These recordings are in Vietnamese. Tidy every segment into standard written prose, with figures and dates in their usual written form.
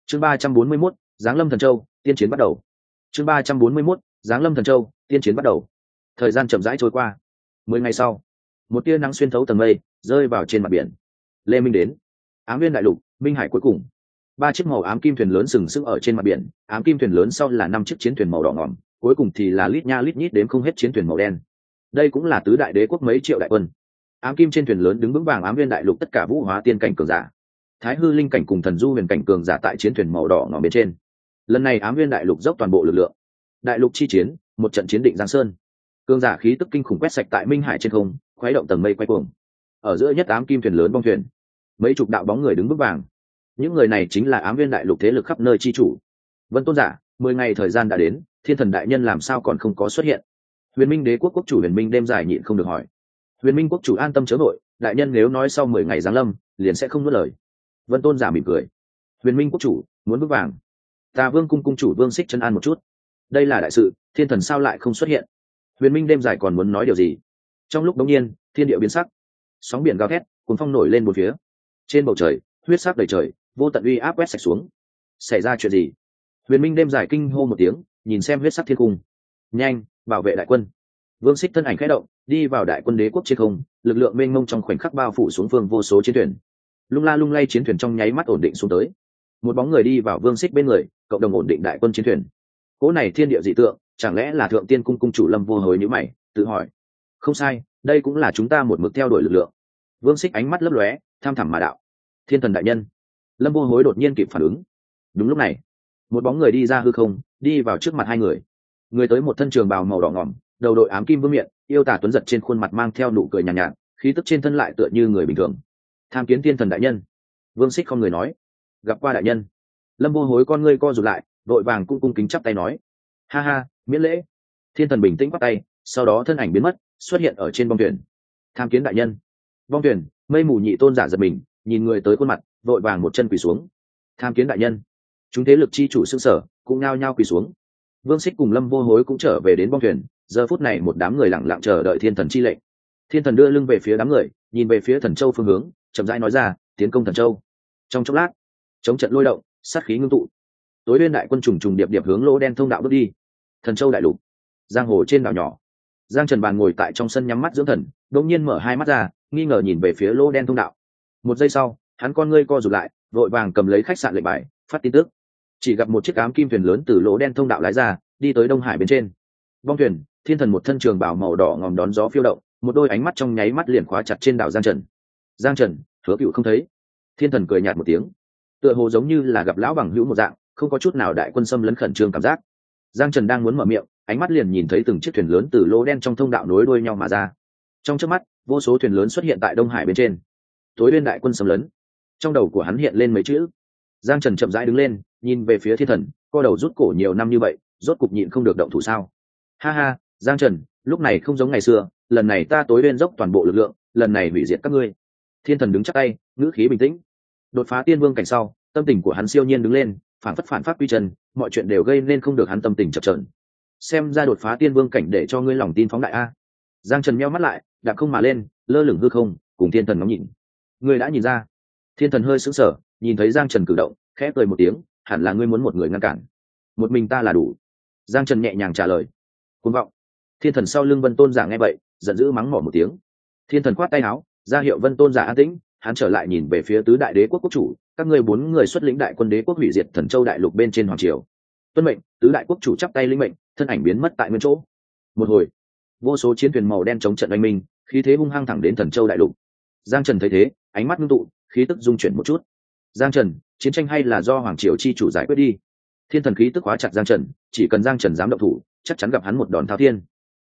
Chương 341, Giáng Lâm Thần Châu, tiên chiến bắt đầu. Chương 341, Giáng Lâm Thần Châu, tiên chiến bắt đầu. Thời gian chậm rãi trôi qua. 10 ngày sau, một tia nắng xuyên thấu tầng mây, rơi vào trên mặt biển. Lê Minh đến. Ám Nguyên đại lục, Minh Hải cuối cùng. 3 chiếc màu ám kim thuyền lớn sừng sững ở trên mặt biển, ám kim thuyền lớn sau là 5 chiếc chiến thuyền màu đỏ ngòm, cuối cùng thì là lít nha lít nhít đến không hết chiến thuyền màu đen. Đây cũng là tứ đại đế quốc mấy triệu đại quân. Ám kim trên thuyền lớn đứng vững vàng Ám Nguyên đại lục tất cả vũ hóa tiên cảnh cường giả, Thái hư linh cảnh cùng thần du huyền cảnh cường giả tại chiến thuyền màu đỏ ngòm bên trên. Lần này Ám Nguyên đại lục dốc toàn bộ lực lượng. Đại lục chi chiến, một trận chiến định Giang Sơn. Cường giả khí tức kinh khủng quét sạch tại Minh Hải trên không, khuấy động tầng mây quay cuồng. Ở giữa nhất ám kim thuyền lớn bong thuyền, mấy chục đạo bóng người đứng vững vàng. Những người này chính là Ám Nguyên đại lục thế lực khắp nơi chi chủ. Vân Tôn giả, 10 ngày thời gian đã đến, Thiên Thần đại nhân làm sao còn không có xuất hiện? Huyền Minh đế quốc quốc chủ Huyền Minh đêm dài nhịn không được hỏi. Huyền Minh quốc chủ an tâm chớ vội, đại nhân nếu nói sau 10 ngày giáng lâm, liền sẽ không nuốt lời. Vân Tôn giả mỉm cười. Huyền Minh quốc chủ muốn vững vàng. Tà Vương cung cung chủ Vương Xích chân an một chút. Đây là đại sự, Thiên Thần sao lại không xuất hiện? Huyền Minh đêm dài còn muốn nói điều gì? Trong lúc đống nhiên, thiên địa biến sắc, sóng biển gào thét, cuốn phong nổi lên một phía. Trên bầu trời, huyết sắc đầy trời, vô tận uy áp quét sạch xuống. Xảy ra chuyện gì? Huyền Minh đêm dài kinh hô một tiếng, nhìn xem huyết sắc thiên cung. Nhanh, bảo vệ đại quân. Vương Xích thân ảnh khẽ động, đi vào đại quân đế quốc trên không, lực lượng mênh mông trong khoảnh khắc bao phủ xuống phương vô số chiến thuyền. Lung la lung lay chiến thuyền trong nháy mắt ổn định xuống tới. Một bóng người đi vào Vương Xích bên người, cộng đồng ổn định đại quân chiến thuyền. Cỗ này thiên địa dị tượng, chẳng lẽ là Thượng Tiên cung cung chủ Lâm Vô Hối nhíu mày, tự hỏi. Không sai, đây cũng là chúng ta một mực theo đuổi lực lượng. Vương Xích ánh mắt lấp lóe, tham thẳm mà đạo. Thiên Thần đại nhân. Lâm Vô Hối đột nhiên kịp phản ứng. Đúng lúc này, một bóng người đi ra hư không, đi vào trước mặt hai người. Người tới một thân trường bào màu đỏ ngỏm, đầu đội ám kim vương miện, yêu tả tuấn giật trên khuôn mặt mang theo nụ cười nhàn nhạt, khí tức trên thân lại tựa như người bình thường. Tham kiến Thiên Thần đại nhân. Vương Xích không người nói. Gặp qua đại nhân. Lâm Vô Hối con ngươi co rụt lại, vội vàng cung kính chắp tay nói. Ha ha, miễn lễ. Thiên Thần bình tĩnh bắt tay, sau đó thân ảnh biến mất, xuất hiện ở trên bong thuyền. Tham kiến đại nhân. Bong thuyền, mây mù nhị tôn giả giật mình, nhìn người tới khuôn mặt, vội vàng một chân quỳ xuống. Tham kiến đại nhân. Chúng thế lực chi chủ xương sở cũng nhao nhao quỳ xuống. Vương Xích cùng Lâm Vô Hối cũng trở về đến bong thuyền, giờ phút này một đám người lặng lặng chờ đợi Thiên Thần chi lệnh. Thiên Thần đưa lưng về phía đám người, nhìn về phía Thần Châu phương hướng, chậm rãi nói ra, tiến công Thần Châu. Trong chốc lát, chống trận lôi động, sát khí ngưng tụ. Tối Uyên đại quân trùng trùng điệp điệp hướng lỗ đen thông đạo bước đi. Thần Châu đại lục, giang hồ trên đảo nhỏ, Giang Trần bàn ngồi tại trong sân nhắm mắt dưỡng thần, đột nhiên mở hai mắt ra, nghi ngờ nhìn về phía lỗ đen thông đạo. Một giây sau, hắn con ngươi co rụt lại, vội vàng cầm lấy khách sạn lệnh bài, phát tin tức. Chỉ gặp một chiếc ám kim thuyền lớn từ lỗ đen thông đạo lái ra, đi tới Đông Hải bên trên. Bong thuyền, Thiên Thần một thân trường bào màu đỏ ngòm đón gió phiêu động, một đôi ánh mắt trong nháy mắt liền khóa chặt trên đảo Giang Trần. Giang Trần, Hứa Cựu không thấy. Thiên Thần cười nhạt một tiếng, tựa hồ giống như là gặp lão bằng hữu một dạng, không có chút nào đại quân xâm lấn khẩn trương cảm giác. Giang Trần đang muốn mở miệng, ánh mắt liền nhìn thấy từng chiếc thuyền lớn từ lỗ đen trong thông đạo nối đuôi nhau mà ra. Trong chớp mắt, vô số thuyền lớn xuất hiện tại Đông Hải bên trên. Tối Uyên đại quân xâm lấn. Trong đầu của hắn hiện lên mấy chữ. Giang Trần chậm rãi đứng lên, nhìn về phía Thiên Thần, co đầu rút cổ nhiều năm như vậy, rốt cục nhịn không được động thủ sao? Ha ha, Giang Trần, lúc này không giống ngày xưa, lần này ta Tối Uyên dốc toàn bộ lực lượng, lần này hủy diệt các ngươi. Thiên Thần đứng chắp tay, ngữ khí bình tĩnh. Đột phá tiên vương cảnh sau, tâm tình của hắn siêu nhiên đứng lên, phản phát quy chân, mọi chuyện đều gây nên không được hắn tâm tình chập chờn. Xem ra đột phá tiên vương cảnh để cho ngươi lòng tin phóng đại a. Giang Trần meo mắt lại, đạp không mà lên, lơ lửng hư không, cùng Thiên Thần ngắm nhìn. Ngươi đã nhìn ra? Thiên Thần hơi sững sờ, nhìn thấy Giang Trần cử động, khẽ cười một tiếng, hẳn là ngươi muốn một người ngăn cản. Một mình ta là đủ. Giang Trần nhẹ nhàng trả lời. Cuồng vọng. Thiên Thần sau lưng Vân Tôn giả nghe vậy, giận dữ mắng mỏ một tiếng. Thiên Thần khoát tay áo, ra hiệu Vân Tôn giả an tĩnh, hắn trở lại nhìn về phía tứ đại đế quốc quốc chủ, các ngươi 4 người xuất lĩnh đại quân đế quốc hủy diệt Thần Châu đại lục bên trên hoàng triều. Tuân mệnh. Tứ đại quốc chủ chắp tay lĩnh mệnh, thân ảnh biến mất tại nguyên chỗ. Một hồi, vô số chiến thuyền màu đen chống trận oanh minh, khí thế hung hăng thẳng đến Thần Châu đại lục. Giang Trần thấy thế, ánh mắt ngưng tụ, khí tức dung chuyển một chút. Giang Trần, chiến tranh hay là do hoàng triều chi chủ giải quyết đi. Thiên Thần khí tức hóa chặt Giang Trần, chỉ cần Giang Trần dám động thủ, chắc chắn gặp hắn một đòn thao thiên.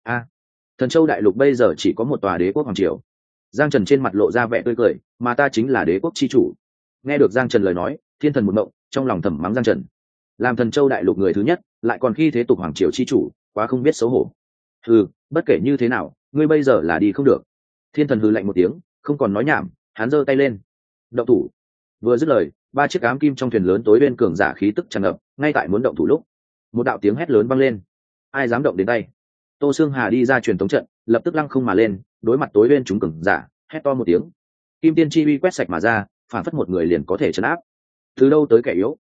Thần Châu đại lục bây giờ chỉ có một tòa đế quốc hoàng triều. Giang Trần trên mặt lộ ra vẻ tươi cười, mà ta chính là đế quốc chi chủ. Nghe được Giang Trần lời nói, Thiên Thần một mộng, trong lòng thầm mắng Giang Trần. Làm Thần Châu đại lục người thứ nhất, lại còn khi thế tục hoàng triều chi chủ, quá không biết xấu hổ. Hừ, bất kể như thế nào, ngươi bây giờ là đi không được. Thiên Thần hừ lạnh một tiếng, không còn nói nhảm, hắn giơ tay lên. Động thủ. Vừa dứt lời, 3 chiếc ám kim trong thuyền lớn Tối Uyên cường giả khí tức tràn ngập, ngay tại muốn động thủ lúc, một đạo tiếng hét lớn vang lên. Ai dám động đến tay? Tô Xương Hà đi ra truyền tống trận, lập tức lăng không mà lên, đối mặt Tối Uyên chúng cường giả, hét to một tiếng. Kim Tiên chi uy quét sạch mà ra, phản phất một người liền có thể trấn áp. Từ đâu tới kẻ yếu,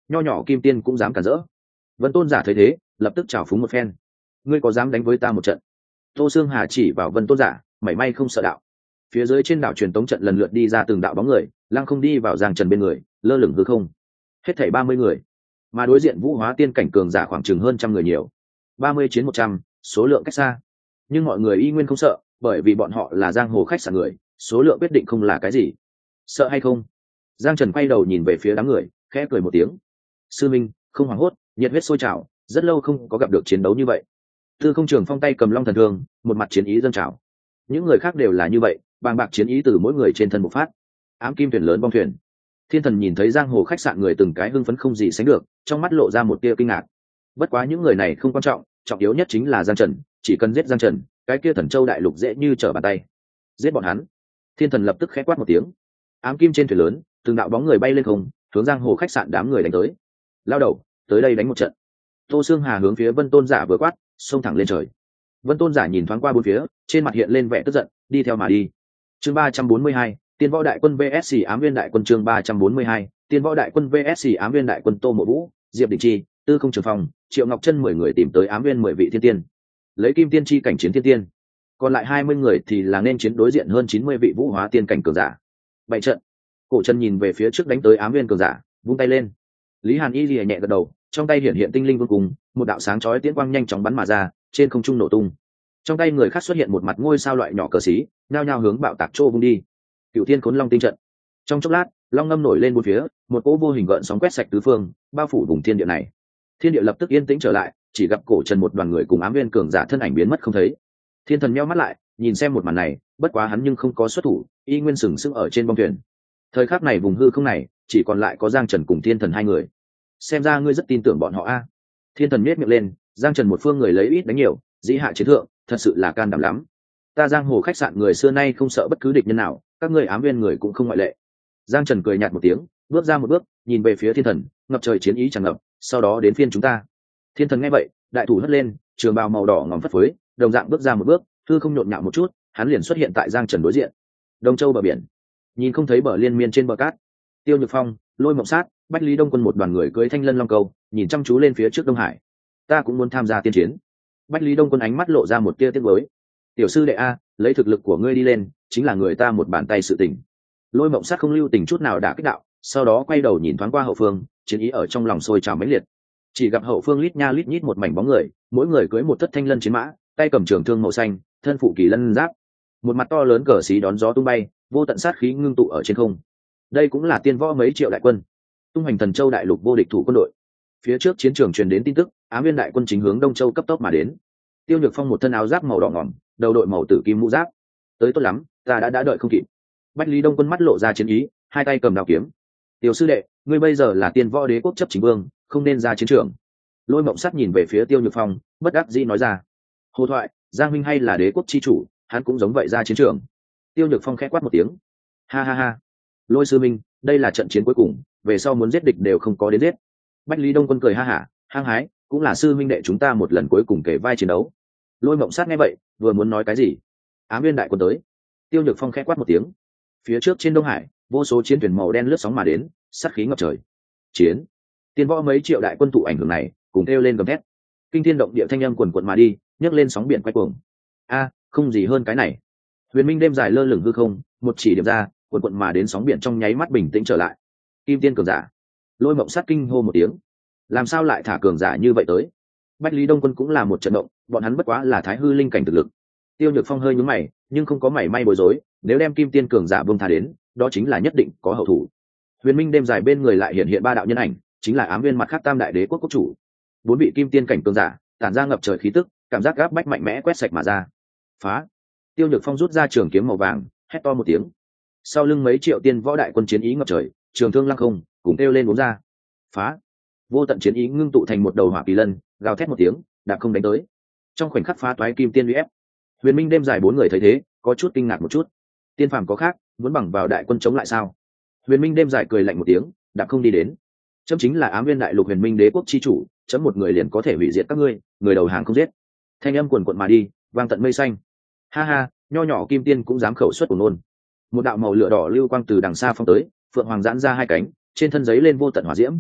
nho nhỏ kim tiên cũng dám cản rỡ. Vân Tôn giả thấy thế lập tức trào phúng một phen. Ngươi có dám đánh với ta một trận? Tô Xương Hà chỉ vào Vân Tôn giả, mảy may không sợ đạo. Phía dưới trên đảo truyền tống trận lần lượt đi ra từng đạo bóng người, lăng không đi vào Giang Trần bên người, lơ lửng hư không. Hết thảy 30 người, mà đối diện vũ hóa tiên cảnh cường giả khoảng chừng hơn trăm người nhiều. 30 chiến 100, số lượng cách xa. Nhưng mọi người y nguyên không sợ, bởi vì bọn họ là giang hồ khách sạn người, số lượng quyết định không là cái gì. Sợ hay không? Giang Trần quay đầu nhìn về phía đám người, khẽ cười một tiếng. Sư minh, không hoảng hốt, nhiệt huyết sôi trào, rất lâu không có gặp được chiến đấu như vậy. Tư Không Trường Phong tay cầm long thần thương, một mặt chiến ý dâng trào. Những người khác đều là như vậy, bàng bạc chiến ý từ mỗi người trên thân bộc phát. Ám kim thuyền lớn bong thuyền. Thiên Thần nhìn thấy giang hồ khách sạn người từng cái hưng phấn không gì sánh được, trong mắt lộ ra một tia kinh ngạc. Bất quá những người này không quan trọng, trọng yếu nhất chính là Giang Trần, chỉ cần giết Giang Trần, cái kia Thần Châu đại lục dễ như trở bàn tay. Giết bọn hắn. Thiên Thần lập tức khẽ quát một tiếng. Ám kim trên thuyền lớn, từng đạo bóng người bay lên không, hướng giang hồ khách sạn đám người đánh tới. Lao đầu, tới đây đánh một trận. Tô Xương Hà hướng phía Vân Tôn giả vừa quát, xông thẳng lên trời. Vân Tôn giả nhìn thoáng qua bốn phía, trên mặt hiện lên vẻ tức giận, đi theo mà đi. Chương 342, Tiên Võ Đại Quân VS Ám Viên Đại Quân. Chương 342, Tiên Võ Đại Quân VS Ám Viên Đại Quân. Tô Mộ Vũ, Diệp Đình Chi, Tư Không Trường Phong, Triệu Ngọc Chân 10 người tìm tới Ám Viên 10 vị thiên tiên, lấy kim tiên chi cảnh chiến thiên tiên, còn lại 20 người thì là nên chiến đối diện hơn 90 vị vũ hóa tiên cảnh cường giả. Bảy trận. Cổ Trần nhìn về phía trước đánh tới Ám Viên cường giả, vung tay lên. Lý Hàn Y lìa nhẹ gật đầu, trong tay hiện hiện tinh linh vương cùng, một đạo sáng chói tiễn quang nhanh chóng bắn mà ra, trên không trung nổ tung. Trong tay người khác xuất hiện một mặt ngôi sao loại nhỏ cờ xí, nhao nhao hướng bạo tạc trô vung đi. Cửu Thiên Khốn Long tinh trận. Trong chốc lát, long ngâm nổi lên bốn phía, một cỗ vô hình gợn sóng quét sạch tứ phương, bao phủ vùng thiên địa này. Thiên địa lập tức yên tĩnh trở lại, chỉ gặp Cổ Trần một đoàn người cùng Ám Viên cường giả thân ảnh biến mất không thấy. Thiên Thần nheo mắt lại, nhìn xem một màn này, bất quá hắn nhưng không có xuất thủ, y nguyên sừng sững ở trên bong thuyền. Thời khắc này vùng hư không này, chỉ còn lại có Giang Trần cùng Thiên Thần hai người. Xem ra ngươi rất tin tưởng bọn họ a. Thiên Thần nhếch miệng lên, Giang Trần một phương người lấy ít đánh nhiều, dĩ hạ chiến thượng, thật sự là can đảm lắm. Ta giang hồ khách sạn người xưa nay không sợ bất cứ địch nhân nào, các ngươi Ám Viên người cũng không ngoại lệ. Giang Trần cười nhạt một tiếng, bước ra một bước, nhìn về phía Thiên Thần, ngập trời chiến ý tràn ngập, sau đó đến phiên chúng ta. Thiên Thần nghe vậy, đại thủ hất lên, trường bào màu đỏ ngòm phất phới, đồng dạng bước ra một bước, thư không nhộn nhạo một chút, hắn liền xuất hiện tại Giang Trần đối diện. Đông Châu bờ biển, nhìn không thấy bờ liên miên trên bờ cát. Tiêu Nhược Phong, Lôi Mộng Sát, Bách Lý Đông Quân một đoàn người cưỡi thanh lân long câu, nhìn chăm chú lên phía trước Đông Hải. Ta cũng muốn tham gia tiên chiến. Bách Lý Đông Quân ánh mắt lộ ra một tia tiếc nuối. Tiểu sư đệ a, lấy thực lực của ngươi đi lên, chính là người ta một bàn tay sự tình. Lôi Mộng Sát không lưu tình chút nào đã kích đạo, sau đó quay đầu nhìn thoáng qua hậu phương, chiến ý ở trong lòng sôi trào mãnh liệt. Chỉ gặp hậu phương lít nha lít nhít một mảnh bóng người, mỗi người cưỡi một thất thanh lân chiến mã, tay cầm trường thương màu xanh, thân phụ kỳ lân giáp, một mặt to lớn cờ xí đón gió tung bay, vô tận sát khí ngưng tụ ở trên không. Đây cũng là tiên võ mấy triệu đại quân, tung hành Thần Châu đại lục vô địch thủ quân đội. Phía trước chiến trường truyền đến tin tức, Ám Viên đại quân chính hướng Đông Châu cấp tốc mà đến. Tiêu Nhược Phong một thân áo giáp màu đỏ ngỏm, đầu đội màu tử kim mũ giáp. Tới tốt lắm, ta đã đợi không kịp. Bách Lý Đông Quân mắt lộ ra chiến ý, hai tay cầm đao kiếm. Tiểu sư đệ, ngươi bây giờ là tiên võ đế quốc chấp chính vương, không nên ra chiến trường. Lôi Mộng Sát nhìn về phía Tiêu Nhược Phong, bất đắc dĩ nói ra. Hồ thoại, Giang huynh hay là đế quốc chi chủ, hắn cũng giống vậy ra chiến trường. Tiêu Nhược Phong khẽ quát một tiếng. Ha ha ha. Lôi sư minh, đây là trận chiến cuối cùng, về sau muốn giết địch đều không có đến giết. Bách Lý Đông Quân cười ha hả, hăng hái, cũng là sư minh đệ chúng ta một lần cuối cùng kể vai chiến đấu. Lôi Mộng Sát nghe vậy, vừa muốn nói cái gì, Ám Viên đại quân tới. Tiêu Nhược Phong khẽ quát một tiếng. Phía trước trên Đông Hải, vô số chiến thuyền màu đen lướt sóng mà đến, sát khí ngập trời. Chiến. Tiên võ mấy triệu đại quân tụ ảnh hưởng này, cùng kêu lên gầm thét. Kinh thiên động địa thanh âm quần quần mà đi, nhấc lên sóng biển quay cuồng. A, không gì hơn cái này. Huyền Minh đêm dài lơ lửng hư không, một chỉ điểm ra, quần quần mà đến sóng biển trong nháy mắt bình tĩnh trở lại. Kim tiên cường giả. Lôi Mộng Sát kinh hô một tiếng. Làm sao lại thả cường giả như vậy tới? Bách Lý Đông Quân cũng là một trận động, bọn hắn bất quá là thái hư linh cảnh thực lực. Tiêu Nhược Phong hơi nhướng mày, nhưng không có mảy may bối rối, nếu đem kim tiên cường giả buông tha đến, đó chính là nhất định có hậu thủ. Huyền Minh đêm dài bên người lại hiện hiện ba đạo nhân ảnh, chính là Ám Viên mặt khác tam đại đế quốc quốc chủ. Bốn vị kim tiên cảnh cường giả, tản ra ngập trời khí tức, cảm giác gáp bách mạnh mẽ quét sạch mà ra. Phá! Tiêu Nhược Phong rút ra trường kiếm màu vàng, hét to một tiếng. Sau lưng mấy triệu tiên võ đại quân chiến ý ngập trời, trường thương lăng không, cùng kêu lên bốn ra. Phá! Vô tận chiến ý ngưng tụ thành một đầu hỏa kỳ lân, gào thét một tiếng, đạp không đánh tới. Trong khoảnh khắc phá toái kim tiên uy ép. Huyền Minh đêm dài bốn người thấy thế, có chút kinh ngạc một chút. Tiên phàm có khác, muốn bằng vào đại quân chống lại sao? Huyền Minh đêm dài cười lạnh một tiếng, đạp không đi đến. Chấm chính là Ám Viên đại lục Huyền Minh đế quốc chi chủ, chấm một người liền có thể hủy diệt các ngươi, người đầu hàng không giết. Thanh âm quần quận mà đi, vang tận mây xanh. Ha ha, nho nhỏ kim tiên cũng dám khẩu xuất của nôn. Một đạo màu lửa đỏ lưu quang từ đằng xa phong tới, phượng hoàng giãn ra hai cánh, trên thân giấy lên vô tận hỏa diễm.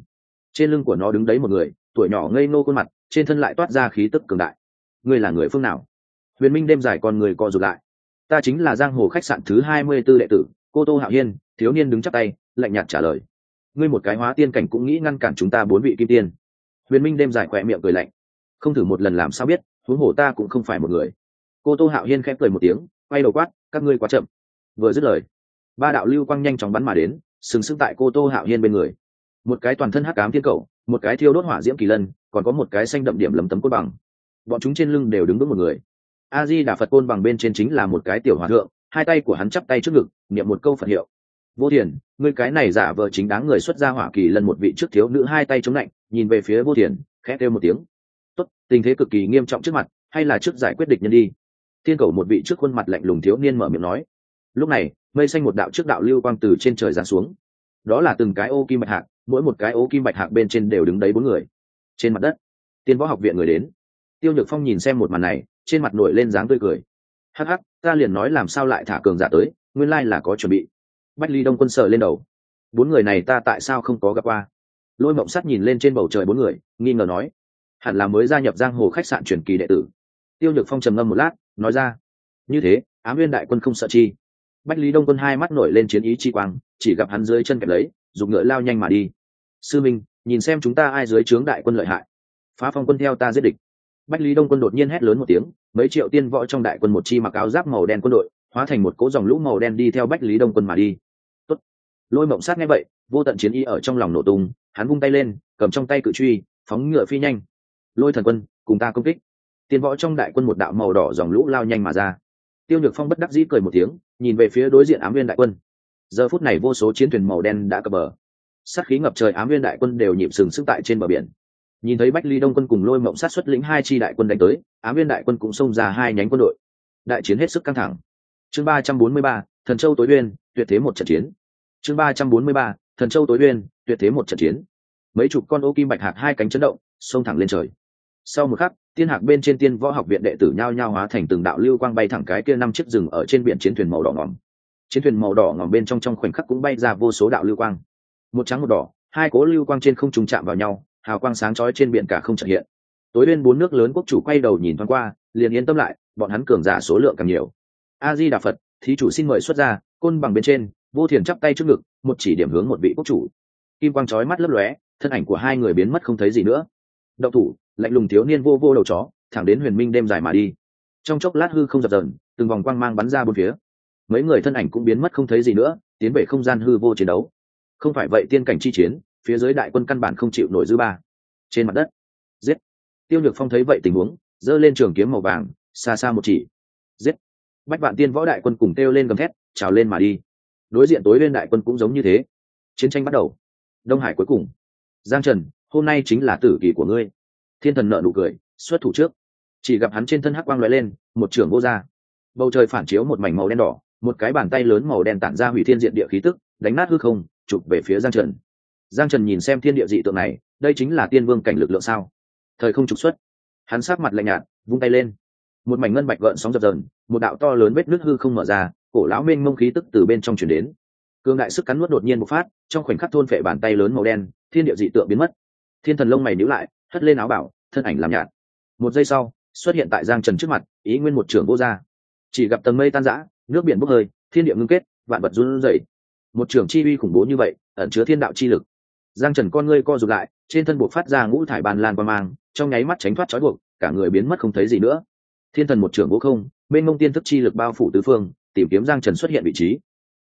trên lưng của nó đứng đấy một người, tuổi nhỏ ngây ngô khuôn mặt, trên thân lại toát ra khí tức cường đại. Ngươi là người phương nào? Huyền Minh đêm dài con người co rụt lại. Ta chính là giang hồ khách sạn thứ 24 đệ tử, Cô Tô Hạo Hiên. Thiếu niên đứng chắp tay, lạnh nhạt trả lời. Ngươi một cái hóa tiên cảnh cũng nghĩ ngăn cản chúng ta 4 vị kim tiên? Huyền Minh đêm dài khỏe miệng cười lạnh. Không thử một lần làm sao biết, huống hồ ta cũng không phải một người. Cô Tô Hạo Hiên khẽ cười một tiếng, quay đầu quát, các ngươi quá chậm. Vừa dứt lời, 3 đạo lưu quang nhanh chóng bắn mà đến, sừng sững tại Cô Tô Hạo Hiên bên người. Một cái toàn thân hắc ám thiên cầu, một cái thiêu đốt hỏa diễm kỳ lân, còn có một cái xanh đậm điểm lấm tấm cốt bằng. Bọn chúng trên lưng đều đứng vững một người. A Di Đà Phật côn bằng bên trên chính là một cái tiểu hòa thượng, hai tay của hắn chắp tay trước ngực, niệm một câu Phật hiệu. Vô Thiền, ngươi cái này giả vờ chính đáng người xuất gia hỏa kỳ lân một vị trước thiếu nữ hai tay chống lạnh, nhìn về phía Vô Thiền, khẽ kêu một tiếng. Tốt, tình thế cực kỳ nghiêm trọng trước mặt, hay là trước giải quyết địch nhân đi. Thiên cầu một vị trước khuôn mặt lạnh lùng thiếu niên mở miệng nói. Lúc này, mây xanh một đạo trước đạo lưu quang từ trên trời giáng xuống. Đó là từng cái ô kim bạch hạc, mỗi một cái ô kim bạch hạc bên trên đều đứng đấy 4 người. Trên mặt đất, Tiên Võ Học viện người đến. Tiêu Nhược Phong nhìn xem một màn này, trên mặt nổi lên dáng tươi cười. Hắc hắc, ta liền nói làm sao lại thả cường giả tới, nguyên lai là có chuẩn bị. Bách Ly Đông Quân sờ lên đầu. 4 người này ta tại sao không có gặp qua? Lôi Mộng Sắt nhìn lên trên bầu trời 4 người, nghi ngờ nói, hẳn là mới gia nhập giang hồ khách sạn truyền kỳ đệ tử. Tiêu Nhược Phong trầm ngâm một lát, nói ra, như thế, Ám Nguyên đại quân không sợ chi? Bách Lý Đông Quân hai mắt nổi lên chiến ý chi quang, chỉ gặp hắn dưới chân kẹp lấy, dùng ngựa lao nhanh mà đi. Sư Minh, nhìn xem chúng ta ai dưới trướng đại quân lợi hại. Phá Phong quân theo ta giết địch. Bách Lý Đông Quân đột nhiên hét lớn một tiếng, mấy triệu tiên võ trong đại quân một chi mặc áo giáp màu đen quân đội, hóa thành một cỗ dòng lũ màu đen đi theo Bách Lý Đông Quân mà đi. Tốt. Lôi Mộng Sát nghe vậy, vô tận chiến ý ở trong lòng nổ tung, hắn vung tay lên, cầm trong tay cự truy, phóng ngựa phi nhanh. Lôi Thần Quân, cùng ta công kích. Tiên võ trong đại quân một đạo màu đỏ dòng lũ lao nhanh mà ra. Tiêu Nhược Phong bất đắc dĩ cười một tiếng, nhìn về phía đối diện Ám Nguyên đại quân. Giờ phút này vô số chiến thuyền màu đen đã cập bờ, sát khí ngập trời, Ám Nguyên đại quân đều nhịp sừng sững tại trên bờ biển. Nhìn thấy Bách Ly Đông Quân cùng Lôi Mộng Sát xuất lĩnh 2 chi đại quân đánh tới, Ám Nguyên đại quân cũng xông ra 2 nhánh quân đội. Đại chiến hết sức căng thẳng. Chương 343, Thần Châu Tối Uyên, tuyệt thế một trận chiến. Chương 343, Thần Châu Tối Uyên, tuyệt thế một trận chiến. Mấy chục con ô kim bạch hạc hai cánh chấn động, xông thẳng lên trời. Sau một khắc, tiên hạc bên trên Tiên Võ Học viện đệ tử nhao nhao hóa thành từng đạo lưu quang bay thẳng cái kia 5 chiếc rừng ở trên biển chiến thuyền màu đỏ ngòm. Chiến thuyền màu đỏ ngòm bên trong khoảnh khắc cũng bay ra vô số đạo lưu quang. Một trắng một đỏ, hai cố lưu quang trên không trùng chạm vào nhau, hào quang sáng chói trên biển cả không chợt hiện. Tối Uyên 4 nước lớn quốc chủ quay đầu nhìn thoáng qua, liền yên tâm lại, bọn hắn cường giả số lượng càng nhiều. A Di Đà Phật, thí chủ xin mời xuất ra. Côn bằng bên trên, Vô Thiền chắp tay trước ngực, một chỉ điểm hướng một vị quốc chủ. Kim quang chói mắt lấp lóe, thân ảnh của hai người biến mất không thấy gì nữa. Động thủ, lạnh lùng thiếu niên vô vô đầu chó, thẳng đến Huyền Minh đêm dài mà đi. Trong chốc lát hư không dập dờn, từng vòng quang mang bắn ra bốn phía. Mấy người thân ảnh cũng biến mất không thấy gì nữa, tiến về không gian hư vô chiến đấu. Không phải vậy tiên cảnh chi chiến, phía dưới đại quân căn bản không chịu nổi dư ba. Trên mặt đất, giết. Tiêu Nhược Phong thấy vậy tình huống, giơ lên trường kiếm màu vàng, xa xa một chỉ. Giết. Bách vạn tiên võ đại quân cùng kêu lên gầm thét, trào lên mà đi. Đối diện Tối Uyên đại quân cũng giống như thế. Chiến tranh bắt đầu. Đông Hải cuối cùng. Giang Trần, hôm nay chính là tử kỳ của ngươi. Thiên Thần nở nụ cười, xuất thủ trước. Chỉ gặp hắn trên thân hắc quang lóe lên, một trường vô ra. Bầu trời phản chiếu một mảnh màu đen đỏ, một cái bàn tay lớn màu đen tản ra hủy thiên diện địa khí tức, đánh nát hư không, chụp về phía Giang Trần. Giang Trần nhìn xem thiên địa dị tượng này, đây chính là tiên vương cảnh lực lượng sao? Thời không trục xuất. Hắn sát mặt lạnh nhạt, vung tay lên. Một mảnh ngân bạch gợn sóng dập dờn, một đạo to lớn vết nứt hư không mở ra, cổ lão mênh mông khí tức từ bên trong truyền đến. Cương đại sức cắn nuốt đột nhiên bộc phát, trong khoảnh khắc thôn phệ bàn tay lớn màu đen, thiên địa dị tượng biến mất. Thiên Thần lông mày nhíu lại, hất lên áo bảo, thân ảnh làm nhạt. Một giây sau, xuất hiện tại Giang Trần trước mặt, ý nguyên một trường vô ra. Chỉ gặp tầng mây tan rã, nước biển bốc hơi, thiên địa ngưng kết, vạn vật run rẩy. Một trường chi uy khủng bố như vậy, ẩn chứa thiên đạo chi lực. Giang Trần con ngươi co rụt lại, trên thân buộc phát ra ngũ thải bàn lan qua mang, trong nháy mắt tránh thoát trói buộc, cả người biến mất không thấy gì nữa. Thiên Thần một trường vô không, bên mông tiên thức chi lực bao phủ tứ phương, tìm kiếm Giang Trần xuất hiện vị trí.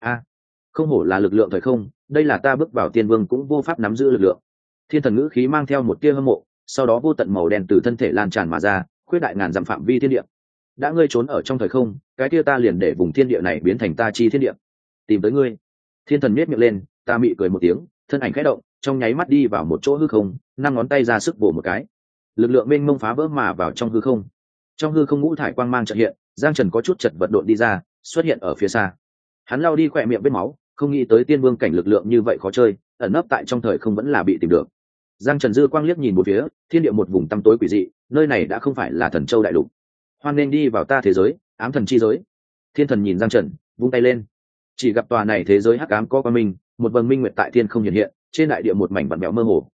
Không hổ là lực lượng thời không, đây là ta bước vào tiên vương cũng vô pháp nắm giữ lực lượng. Thiên Thần ngữ khí mang theo một tia hâm mộ, sau đó vô tận màu đen từ thân thể lan tràn mà ra, khuyết đại ngàn dặm phạm vi thiên địa. Đã ngươi trốn ở trong thời không, cái kia ta liền để vùng thiên địa này biến thành ta chi thiên địa. Tìm tới ngươi. Thiên Thần nhếch miệng lên, ta mị cười một tiếng, thân ảnh khẽ động, trong nháy mắt đi vào một chỗ hư không, 5 ngón tay ra sức vồ một cái. Lực lượng mênh mông phá vỡ mà vào trong hư không. Trong hư không ngũ thải quang mang chợt hiện, Giang Trần có chút chật vật độn đi ra, xuất hiện ở phía xa. Hắn lao đi khỏe miệng vết máu, không nghĩ tới tiên vương cảnh lực lượng như vậy khó chơi, ẩn nấp tại trong thời không vẫn là bị tìm được. Giang Trần dư quang liếc nhìn một phía, thiên địa một vùng tăm tối quỷ dị, nơi này đã không phải là Thần Châu đại lục. Hoan nên đi vào ta thế giới, ám thần chi giới. Thiên Thần nhìn Giang Trần, vung tay lên. Chỉ gặp tòa này thế giới hắc ám có quang minh, một vầng minh nguyệt tại thiên không hiện hiện, trên đại địa một mảnh vặn vẹo mơ hồ,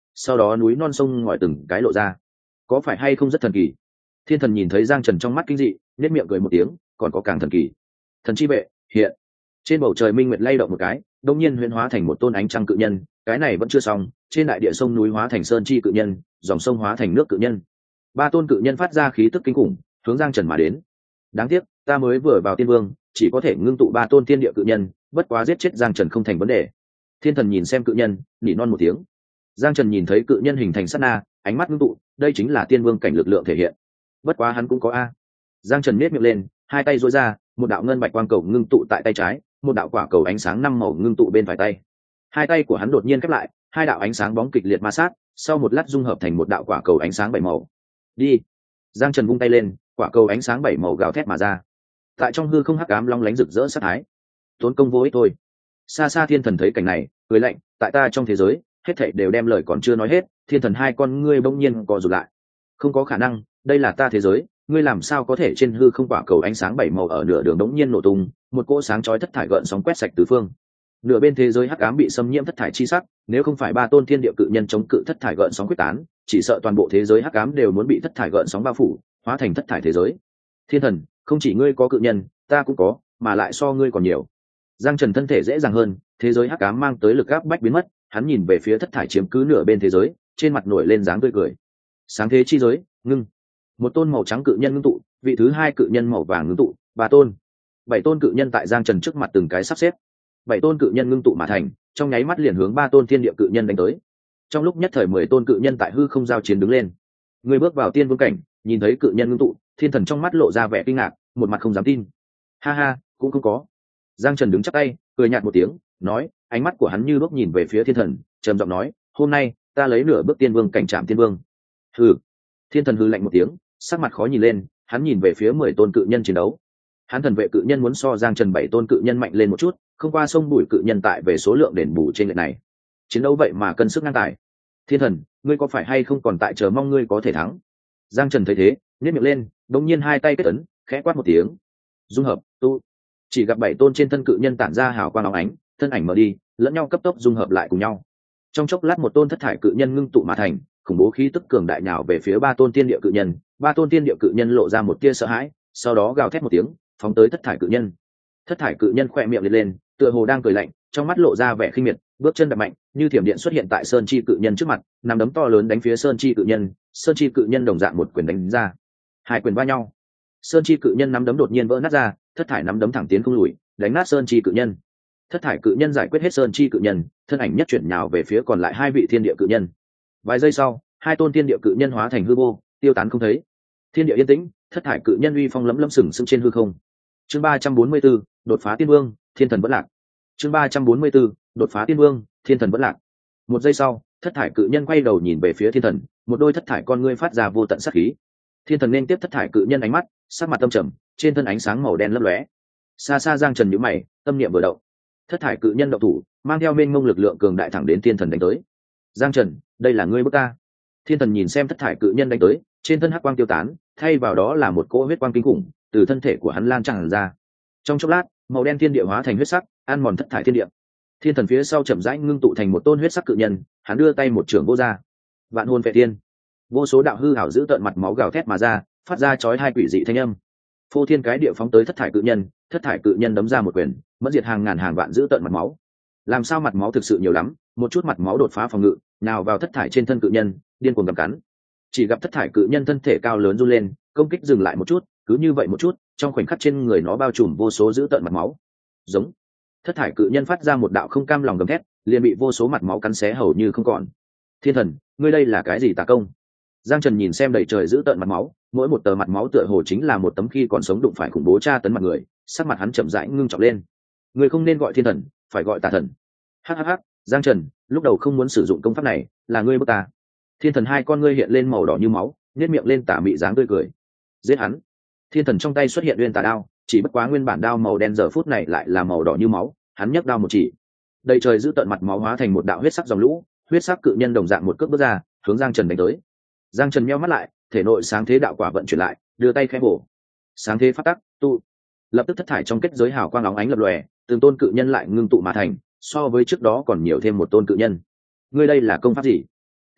sau đó núi non sông ngòi từng cái lộ ra. Có phải hay không rất thần kỳ? Thiên thần nhìn thấy Giang Trần trong mắt kinh dị, nét miệng cười một tiếng, còn có càng thần kỳ. Thần chi vệ hiện. Trên bầu trời minh nguyệt lay động một cái, đột nhiên huyễn hóa thành một tôn ánh trăng cự nhân. Cái này vẫn chưa xong, trên đại địa sông núi hóa thành sơn chi cự nhân, dòng sông hóa thành nước cự nhân. Ba tôn cự nhân phát ra khí tức kinh khủng, hướng Giang Trần mà đến. Đáng tiếc, ta mới vừa vào tiên vương, chỉ có thể ngưng tụ ba tôn thiên địa cự nhân, bất quá giết chết Giang Trần không thành vấn đề. Thiên thần nhìn xem cự nhân, nỉ non một tiếng. Giang Trần nhìn thấy cự nhân hình thành sát na, ánh mắt ngưng tụ, đây chính là tiên vương cảnh lực lượng thể hiện. Bất quá hắn cũng có a. Giang Trần nhếch miệng lên, hai tay duỗi ra, một đạo ngân bạch quang cầu ngưng tụ tại tay trái, một đạo quả cầu ánh sáng năm màu ngưng tụ bên phải tay. Hai tay của hắn đột nhiên khép lại, hai đạo ánh sáng bóng kịch liệt ma sát, sau một lát dung hợp thành một đạo quả cầu ánh sáng bảy màu. Đi. Giang Trần vung tay lên, quả cầu ánh sáng bảy màu gào thét mà ra. Tại trong hư không hắc ám long lánh rực rỡ sát thái. Tốn công vô ích thôi. Xa xa thiên thần thấy cảnh này, cười lạnh, tại ta trong thế giới, hết thảy đều đem lời còn chưa nói hết. Thiên thần hai con ngươi bỗng nhiên co rụt lại. Không có khả năng, đây là ta thế giới, ngươi làm sao có thể trên hư không quả cầu ánh sáng bảy màu ở nửa đường đống nhiên nổ tung, một cỗ sáng chói thất thải gợn sóng quét sạch tứ phương. Nửa bên thế giới hắc ám bị xâm nhiễm thất thải chi sắc, nếu không phải ba tôn thiên địa cự nhân chống cự thất thải gợn sóng quyết tán, chỉ sợ toàn bộ thế giới hắc ám đều muốn bị thất thải gợn sóng bao phủ, hóa thành thất thải thế giới. Thiên thần, không chỉ ngươi có cự nhân, ta cũng có, mà lại so ngươi còn nhiều. Giang Trần thân thể dễ dàng hơn, thế giới hắc ám mang tới lực áp bách biến mất, hắn nhìn về phía thất thải chiếm cứ nửa bên thế giới, trên mặt nổi lên dáng tươi cười. Sáng thế chi giới, ngưng. Một tôn màu trắng cự nhân ngưng tụ, vị thứ hai cự nhân màu vàng ngưng tụ, ba tôn. Bảy tôn cự nhân tại Giang Trần trước mặt từng cái sắp xếp. Bảy tôn cự nhân ngưng tụ mà thành, trong nháy mắt liền hướng ba tôn thiên địa cự nhân đánh tới. Trong lúc nhất thời 10 tôn cự nhân tại hư không giao chiến đứng lên. Người bước vào tiên vương cảnh, nhìn thấy cự nhân ngưng tụ, thiên thần trong mắt lộ ra vẻ kinh ngạc, một mặt không dám tin. Ha ha, cũng không có. Giang Trần đứng chắp tay, cười nhạt một tiếng, nói, ánh mắt của hắn như bước nhìn về phía thiên thần, trầm giọng nói, hôm nay ta lấy nửa bước tiên vương cảnh chạm tiên vương. Hừ. Thiên thần hừ lạnh một tiếng, sắc mặt khó nhìn lên, hắn nhìn về phía 10 tôn cự nhân chiến đấu. Hắn thần vệ cự nhân muốn so Giang Trần 7 tôn cự nhân mạnh lên một chút, không qua sông bùi cự nhân tại về số lượng đền bù trên lệch này. Chiến đấu vậy mà cân sức ngang tài. Thiên thần, ngươi có phải hay không còn tại chờ mong ngươi có thể thắng? Giang Trần thấy thế, nhếch miệng lên, đột nhiên hai tay kết ấn, khẽ quát một tiếng. Dung hợp, tu. Chỉ gặp 7 tôn trên thân cự nhân tản ra hào quang óng ánh, thân ảnh mở đi, lẫn nhau cấp tốc dung hợp lại cùng nhau. Trong chốc lát một tôn thất thải cự nhân ngưng tụ mà thành, khủng bố khí tức cường đại nhào về phía ba tôn tiên địa cự nhân. Ba tôn tiên địa cự nhân lộ ra một tia sợ hãi, sau đó gào thét một tiếng, phóng tới thất thải cự nhân. Thất thải cự nhân khỏe miệng liệt lên, tựa hồ đang cười lạnh, trong mắt lộ ra vẻ khinh miệt, bước chân đạp mạnh, như thiểm điện xuất hiện tại sơn chi cự nhân trước mặt, nắm đấm to lớn đánh phía sơn chi cự nhân. Sơn chi cự nhân đồng dạng một quyền đánh ra, hai quyền va nhau. Sơn chi cự nhân nắm đấm đột nhiên vỡ nát ra, thất thải nắm đấm thẳng tiến không lùi, đánh nát sơn chi cự nhân. Thất thải cự nhân giải quyết hết sơn chi cự nhân, thân ảnh nhất chuyển nhào về phía còn lại hai vị thiên địa cự nhân. Vài giây sau, hai tôn thiên địa cự nhân hóa thành hư vô, tiêu tán không thấy. Thiên địa yên tĩnh, thất thải cự nhân uy phong lẫm lẫm sừng sững trên hư không. Chương 344, đột phá tiên vương, thiên thần vẫn lạc. Chương 344, đột phá tiên vương, thiên thần vẫn lạc. Một giây sau, thất thải cự nhân quay đầu nhìn về phía thiên thần, một đôi thất thải con ngươi phát ra vô tận sát khí. Thiên thần nên tiếp thất thải cự nhân ánh mắt, sắc mặt tâm trầm, trên thân ánh sáng màu đen lấp lóe. Xa xa Giang Trần nhíu mày, tâm niệm vừa động. Thất thải cự nhân động thủ, mang theo mênh mông lực lượng cường đại thẳng đến thiên thần đánh tới. Giang Trần, đây là ngươi bức ta. Thiên thần nhìn xem thất thải cự nhân đánh tới, trên thân hắc quang tiêu tán, thay vào đó là một cỗ huyết quang kinh khủng từ thân thể của hắn lan tràn ra. Trong chốc lát, màu đen thiên địa hóa thành huyết sắc, ăn mòn thất thải thiên địa. Thiên thần phía sau chậm rãi ngưng tụ thành một tôn huyết sắc cự nhân, hắn đưa tay một trường vô ra. Vạn hồn vệ thiên, vô số đạo hư ảo giữ tợn mặt máu gào thét mà ra, phát ra chói tai quỷ dị thanh âm. Phô thiên cái địa phóng tới thất thải cự nhân đấm ra một quyền, mẫn diệt hàng ngàn hàng vạn giữ tợn mặt máu. Làm sao mặt máu thực sự nhiều lắm, một chút mặt máu đột phá phòng ngự, nào vào thất thải trên thân cự nhân, điên cuồng gặm cắn. Chỉ gặp thất thải cự nhân thân thể cao lớn run lên, công kích dừng lại một chút, cứ như vậy một chút, trong khoảnh khắc trên người nó bao trùm vô số giữ tợn mặt máu. Giống. Thất thải cự nhân phát ra một đạo không cam lòng gầm thét, liền bị vô số mặt máu cắn xé hầu như không còn. Thiên thần, ngươi đây là cái gì tà công? Giang Trần nhìn xem đầy trời giữ tợn mặt máu, mỗi một tờ mặt máu tựa hồ chính là một tấm khi còn sống đụng phải khủng bố tra tấn mặt người, sắc mặt hắn chậm rãi ngưng trọng lên. Ngươi không nên gọi thiên thần, phải gọi tà thần. Hắc, Giang Trần, lúc đầu không muốn sử dụng công pháp này, là ngươi bức ta. Thiên thần hai con ngươi hiện lên màu đỏ như máu, nhếch miệng lên tà mị dáng tươi cười. Giết hắn. Thiên thần trong tay xuất hiện uyên tà đao, chỉ bất quá nguyên bản đao màu đen giờ phút này lại là màu đỏ như máu, hắn nhấc đao một chỉ. Đầy trời giữ tận mặt máu hóa thành một đạo huyết sắc dòng lũ, huyết sắc cự nhân đồng dạng một cước bước ra, hướng Giang Trần đánh tới. Giang Trần nheo mắt lại, thể nội sáng thế đạo quả vận chuyển lại, đưa tay khẽ bổ. Sáng thế phát tắc, tụ. Lập tức thất thải trong kết giới hào quang óng ánh lập lòe, từng tôn cự nhân lại ngưng tụ mà thành, so với trước đó còn nhiều thêm một tôn cự nhân. Ngươi đây là công pháp gì?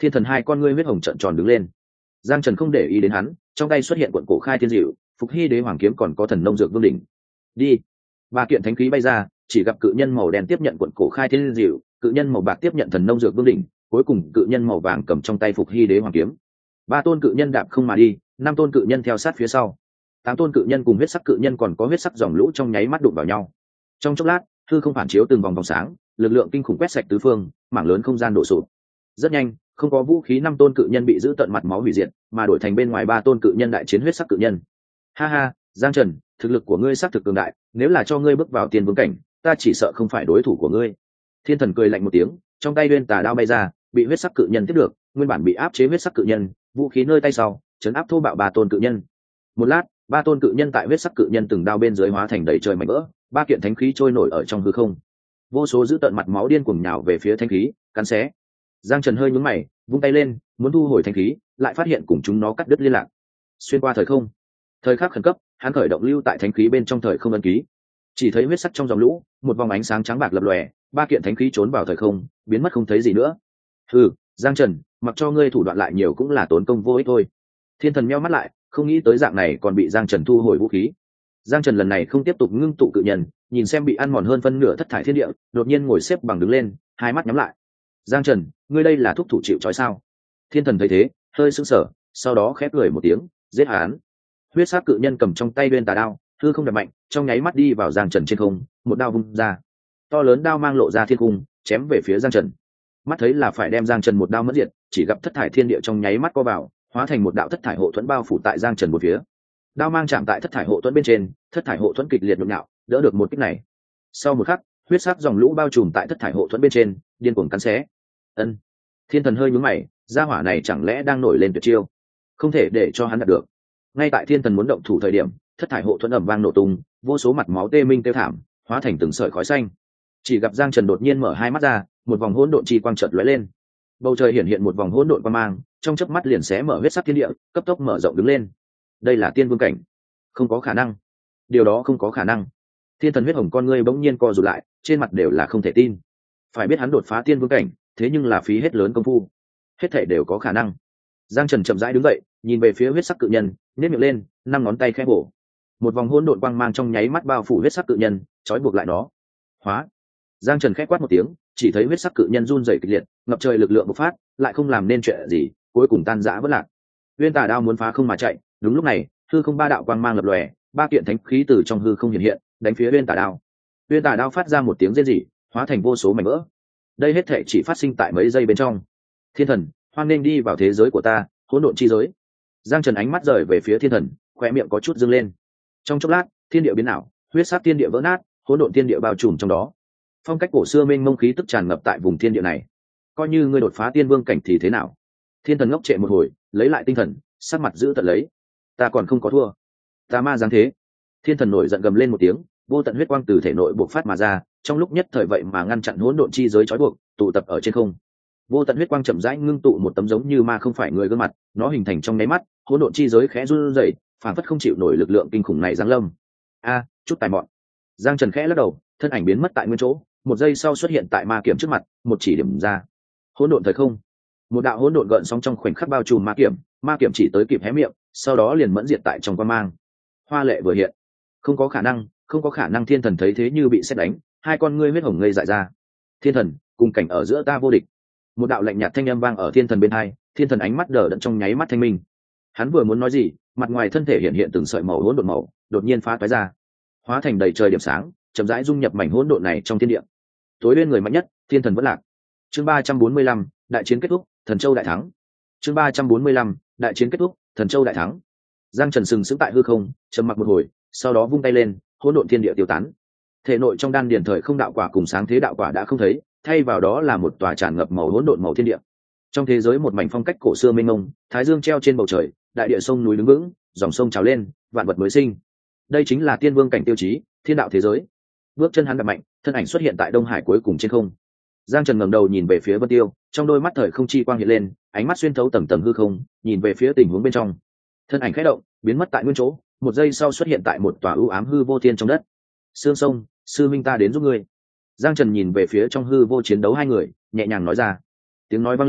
Thiên thần hai con ngươi huyết hồng trợn tròn đứng lên. Giang Trần không để ý đến hắn, trong tay xuất hiện cuộn cổ khai thiên dịu, Phục Hy đế hoàng kiếm còn có thần nông dược vương đỉnh. Đi. Ba kiện thánh khí bay ra, chỉ gặp cự nhân màu đen tiếp nhận cuộn cổ khai thiên dịu, cự nhân màu bạc tiếp nhận thần nông dược vương đỉnh, cuối cùng cự nhân màu vàng cầm trong tay Phục Hy đế hoàng kiếm. Ba tôn cự nhân đạp không mà đi, năm tôn cự nhân theo sát phía sau. Tám tôn cự nhân cùng huyết sắc cự nhân còn có huyết sắc dòng lũ trong nháy mắt đụng vào nhau. Trong chốc lát, hư không phản chiếu từng vòng vòng sáng, lực lượng kinh khủng quét sạch tứ phương, mảng lớn không gian đổ sụp. Rất nhanh, không có vũ khí, năm tôn cự nhân bị giữ tận mặt máu hủy diệt, mà đổi thành bên ngoài ba tôn cự nhân đại chiến huyết sắc cự nhân. Ha ha, Giang Trần, thực lực của ngươi xác thực cường đại, nếu là cho ngươi bước vào tiên vương cảnh, ta chỉ sợ không phải đối thủ của ngươi. Thiên thần cười lạnh một tiếng, trong tay uyên tà đao bay ra, bị huyết sắc cự nhân tiếp được, nguyên bản bị áp chế huyết sắc cự nhân, vũ khí nơi tay sau, chấn áp thô bạo ba tôn cự nhân. Một lát, ba tôn cự nhân tại huyết sắc cự nhân từng đao bên dưới hóa thành đầy trời mảnh vỡ, ba kiện thánh khí trôi nổi ở trong hư không. Vô số giữ tận mặt máu điên cuồng nhào về phía thánh khí, cắn xé. Giang Trần hơi nhướng mày, vung tay lên, muốn thu hồi thánh khí, lại phát hiện cùng chúng nó cắt đứt liên lạc. Xuyên qua thời không, thời khắc khẩn cấp, hắn khởi động lưu tại thánh khí bên trong thời không ấn ký. Chỉ thấy huyết sắc trong dòng lũ, một vòng ánh sáng trắng bạc lập lòe, ba kiện thánh khí trốn vào thời không, biến mất không thấy gì nữa. Hừ, Giang Trần, mặc cho ngươi thủ đoạn lại nhiều cũng là tốn công vô ích thôi. Thiên thần meo mắt lại, không nghĩ tới dạng này còn bị Giang Trần thu hồi vũ khí. Giang Trần lần này không tiếp tục ngưng tụ cự nhân, nhìn xem bị ăn mòn hơn phân nửa thất thải thiên địa, đột nhiên ngồi xếp bằng đứng lên, hai mắt nhắm lại. Giang Trần, ngươi đây là thúc thủ chịu trói sao? Thiên thần thấy thế, hơi sững sờ, sau đó khép cười một tiếng, giết hắn. Huyết sắc cự nhân cầm trong tay uyên tà đao, hư không đập mạnh, trong nháy mắt đi vào Giang Trần trên không, một đao vung ra. To lớn đao mang lộ ra thiên cung, chém về phía Giang Trần. Mắt thấy là phải đem Giang Trần một đao mất diệt, chỉ gặp thất thải thiên địa trong nháy mắt co vào, hóa thành một đạo thất thải hộ thuẫn bao phủ tại Giang Trần một phía. Đao mang chạm tại thất thải hộ thuẫn bên trên, thất thải hộ thuẫn kịch liệt nhộn nhạo, đỡ được một kích này. Sau một khắc, huyết sắc dòng lũ bao trùm tại thất thải hộ thuẫn bên trên, điên cuồng cắn xé. Ân. Thiên thần hơi nhướng mày, gia hỏa này chẳng lẽ đang nổi lên tuyệt chiêu? Không thể để cho hắn đạt được. Ngay tại thiên thần muốn động thủ thời điểm, thất thải hộ thuẫn ầm vang nổ tung, vô số mặt máu tê minh tiêu thảm, hóa thành từng sợi khói xanh. Chỉ gặp Giang Trần đột nhiên mở hai mắt ra, một vòng hỗn độn chi quang chợt lóe lên. Bầu trời hiện hiện một vòng hỗn độn quang mang, trong chớp mắt liền xé mở huyết sắc thiên địa, cấp tốc mở rộng đứng lên. Đây là tiên vương cảnh? Không có khả năng. Điều đó không có khả năng. Thiên thần huyết hồng con ngươi bỗng nhiên co rụt lại, trên mặt đều là không thể tin. Phải biết hắn đột phá tiên vương cảnh, thế nhưng là phí hết lớn công phu. Hết thảy đều có khả năng. Giang Trần chậm rãi đứng dậy, nhìn về phía huyết sắc cự nhân, nhếch miệng lên, năm ngón tay khẽ bổ. Một vòng hỗn độn quang mang trong nháy mắt bao phủ huyết sắc cự nhân, trói buộc lại nó. Hóa. Giang Trần khẽ quát một tiếng, chỉ thấy huyết sắc cự nhân run rẩy kịch liệt, ngập trời lực lượng bộc phát, lại không làm nên chuyện gì, cuối cùng tan rã vỡ lạc. Uyên tà đao muốn phá không mà chạy, đúng lúc này, hư không ba đạo quang mang lập lòe, ba kiện thánh khí từ trong hư không hiện hiện, đánh phía uyên tà đao. Uyên tà đao phát ra một tiếng rên rỉ, hóa thành vô số mảnh vỡ. Đây hết thể chỉ phát sinh tại mấy giây bên trong. Thiên thần, hoan nên đi vào thế giới của ta, hỗn độn chi giới. Giang Trần ánh mắt rời về phía thiên thần, khóe miệng có chút dương lên. Trong chốc lát, thiên địa biến ảo, huyết sắc thiên địa vỡ nát, hỗn độn thiên địa bao trùm trong đó. Phong cách cổ xưa mênh mông khí tức tràn ngập tại vùng thiên địa này. Coi như ngươi đột phá tiên vương cảnh thì thế nào? Thiên thần ngốc trệ một hồi, lấy lại tinh thần, sắc mặt giữ tận lấy. Ta còn không có thua. Ta ma dáng thế. Thiên thần nổi giận gầm lên một tiếng, vô tận huyết quang từ thể nội bộc phát mà ra, trong lúc nhất thời vậy mà ngăn chặn hỗn độn chi giới trói buộc, tụ tập ở trên không. Vô tận huyết quang chậm rãi ngưng tụ một tấm giống như ma không phải người gương mặt, nó hình thành trong nháy mắt, hỗn độn chi giới khẽ run rẩy, phản phất không chịu nổi lực lượng kinh khủng này giáng lâm. A, chút tài mọn. Giang Trần khẽ lắc đầu, thân ảnh biến mất tại nguyên chỗ, một giây sau xuất hiện tại ma kiểm trước mặt, một chỉ điểm ra. Hỗn độn thời không. Một đạo hỗn độn gợn sóng trong khoảnh khắc bao trùm ma kiểm chỉ tới kịp hé miệng, sau đó liền mẫn diệt tại trong quang mang. Hoa lệ vừa hiện. Không có khả năng, không có khả năng. Thiên thần thấy thế như bị sét đánh, hai con ngươi huyết hồng ngây dại ra. Thiên thần, cùng cảnh ở giữa ta vô địch. Một đạo lạnh nhạt thanh âm vang ở thiên thần bên hai, thiên thần ánh mắt đờ đẫn trong nháy mắt thanh minh. Hắn vừa muốn nói gì, mặt ngoài thân thể hiện hiện từng sợi màu hỗn độn màu, đột nhiên phá toái ra, hóa thành đầy trời điểm sáng, chậm rãi dung nhập mảnh hỗn độn này trong thiên địa. Tối lên người mạnh nhất, thiên thần vẫn lạc. Chương 345, đại chiến kết thúc, thần châu đại thắng. Chương 345, đại chiến kết thúc, thần châu đại thắng. Giang Trần sừng sững tại hư không, trầm mặc một hồi, sau đó vung tay lên, hỗn độn thiên địa tiêu tán. Thể nội trong đan điền thời không đạo quả cùng sáng thế đạo quả đã không thấy, thay vào đó là một tòa tràn ngập màu hỗn độn màu thiên địa. Trong thế giới một mảnh phong cách cổ xưa mênh mông, thái dương treo trên bầu trời, đại địa sông núi đứng vững, dòng sông trào lên, vạn vật mới sinh. Đây chính là tiên vương cảnh tiêu chí, thiên đạo thế giới. Bước chân hắn đạp mạnh, thân ảnh xuất hiện tại Đông Hải cuối cùng trên không. Giang Trần ngẩng đầu nhìn về phía Vân Tiêu, trong đôi mắt thời không chi quang hiện lên, ánh mắt xuyên thấu tầng tầng hư không, nhìn về phía tình huống bên trong. Thân ảnh khẽ động, biến mất tại nguyên chỗ, một giây sau xuất hiện tại một tòa ưu ám hư vô thiên trong đất. Sương Sông, sư minh ta đến giúp ngươi. Giang Trần nhìn về phía trong hư vô chiến đấu hai người, nhẹ nhàng nói ra. Tiếng nói vang lên,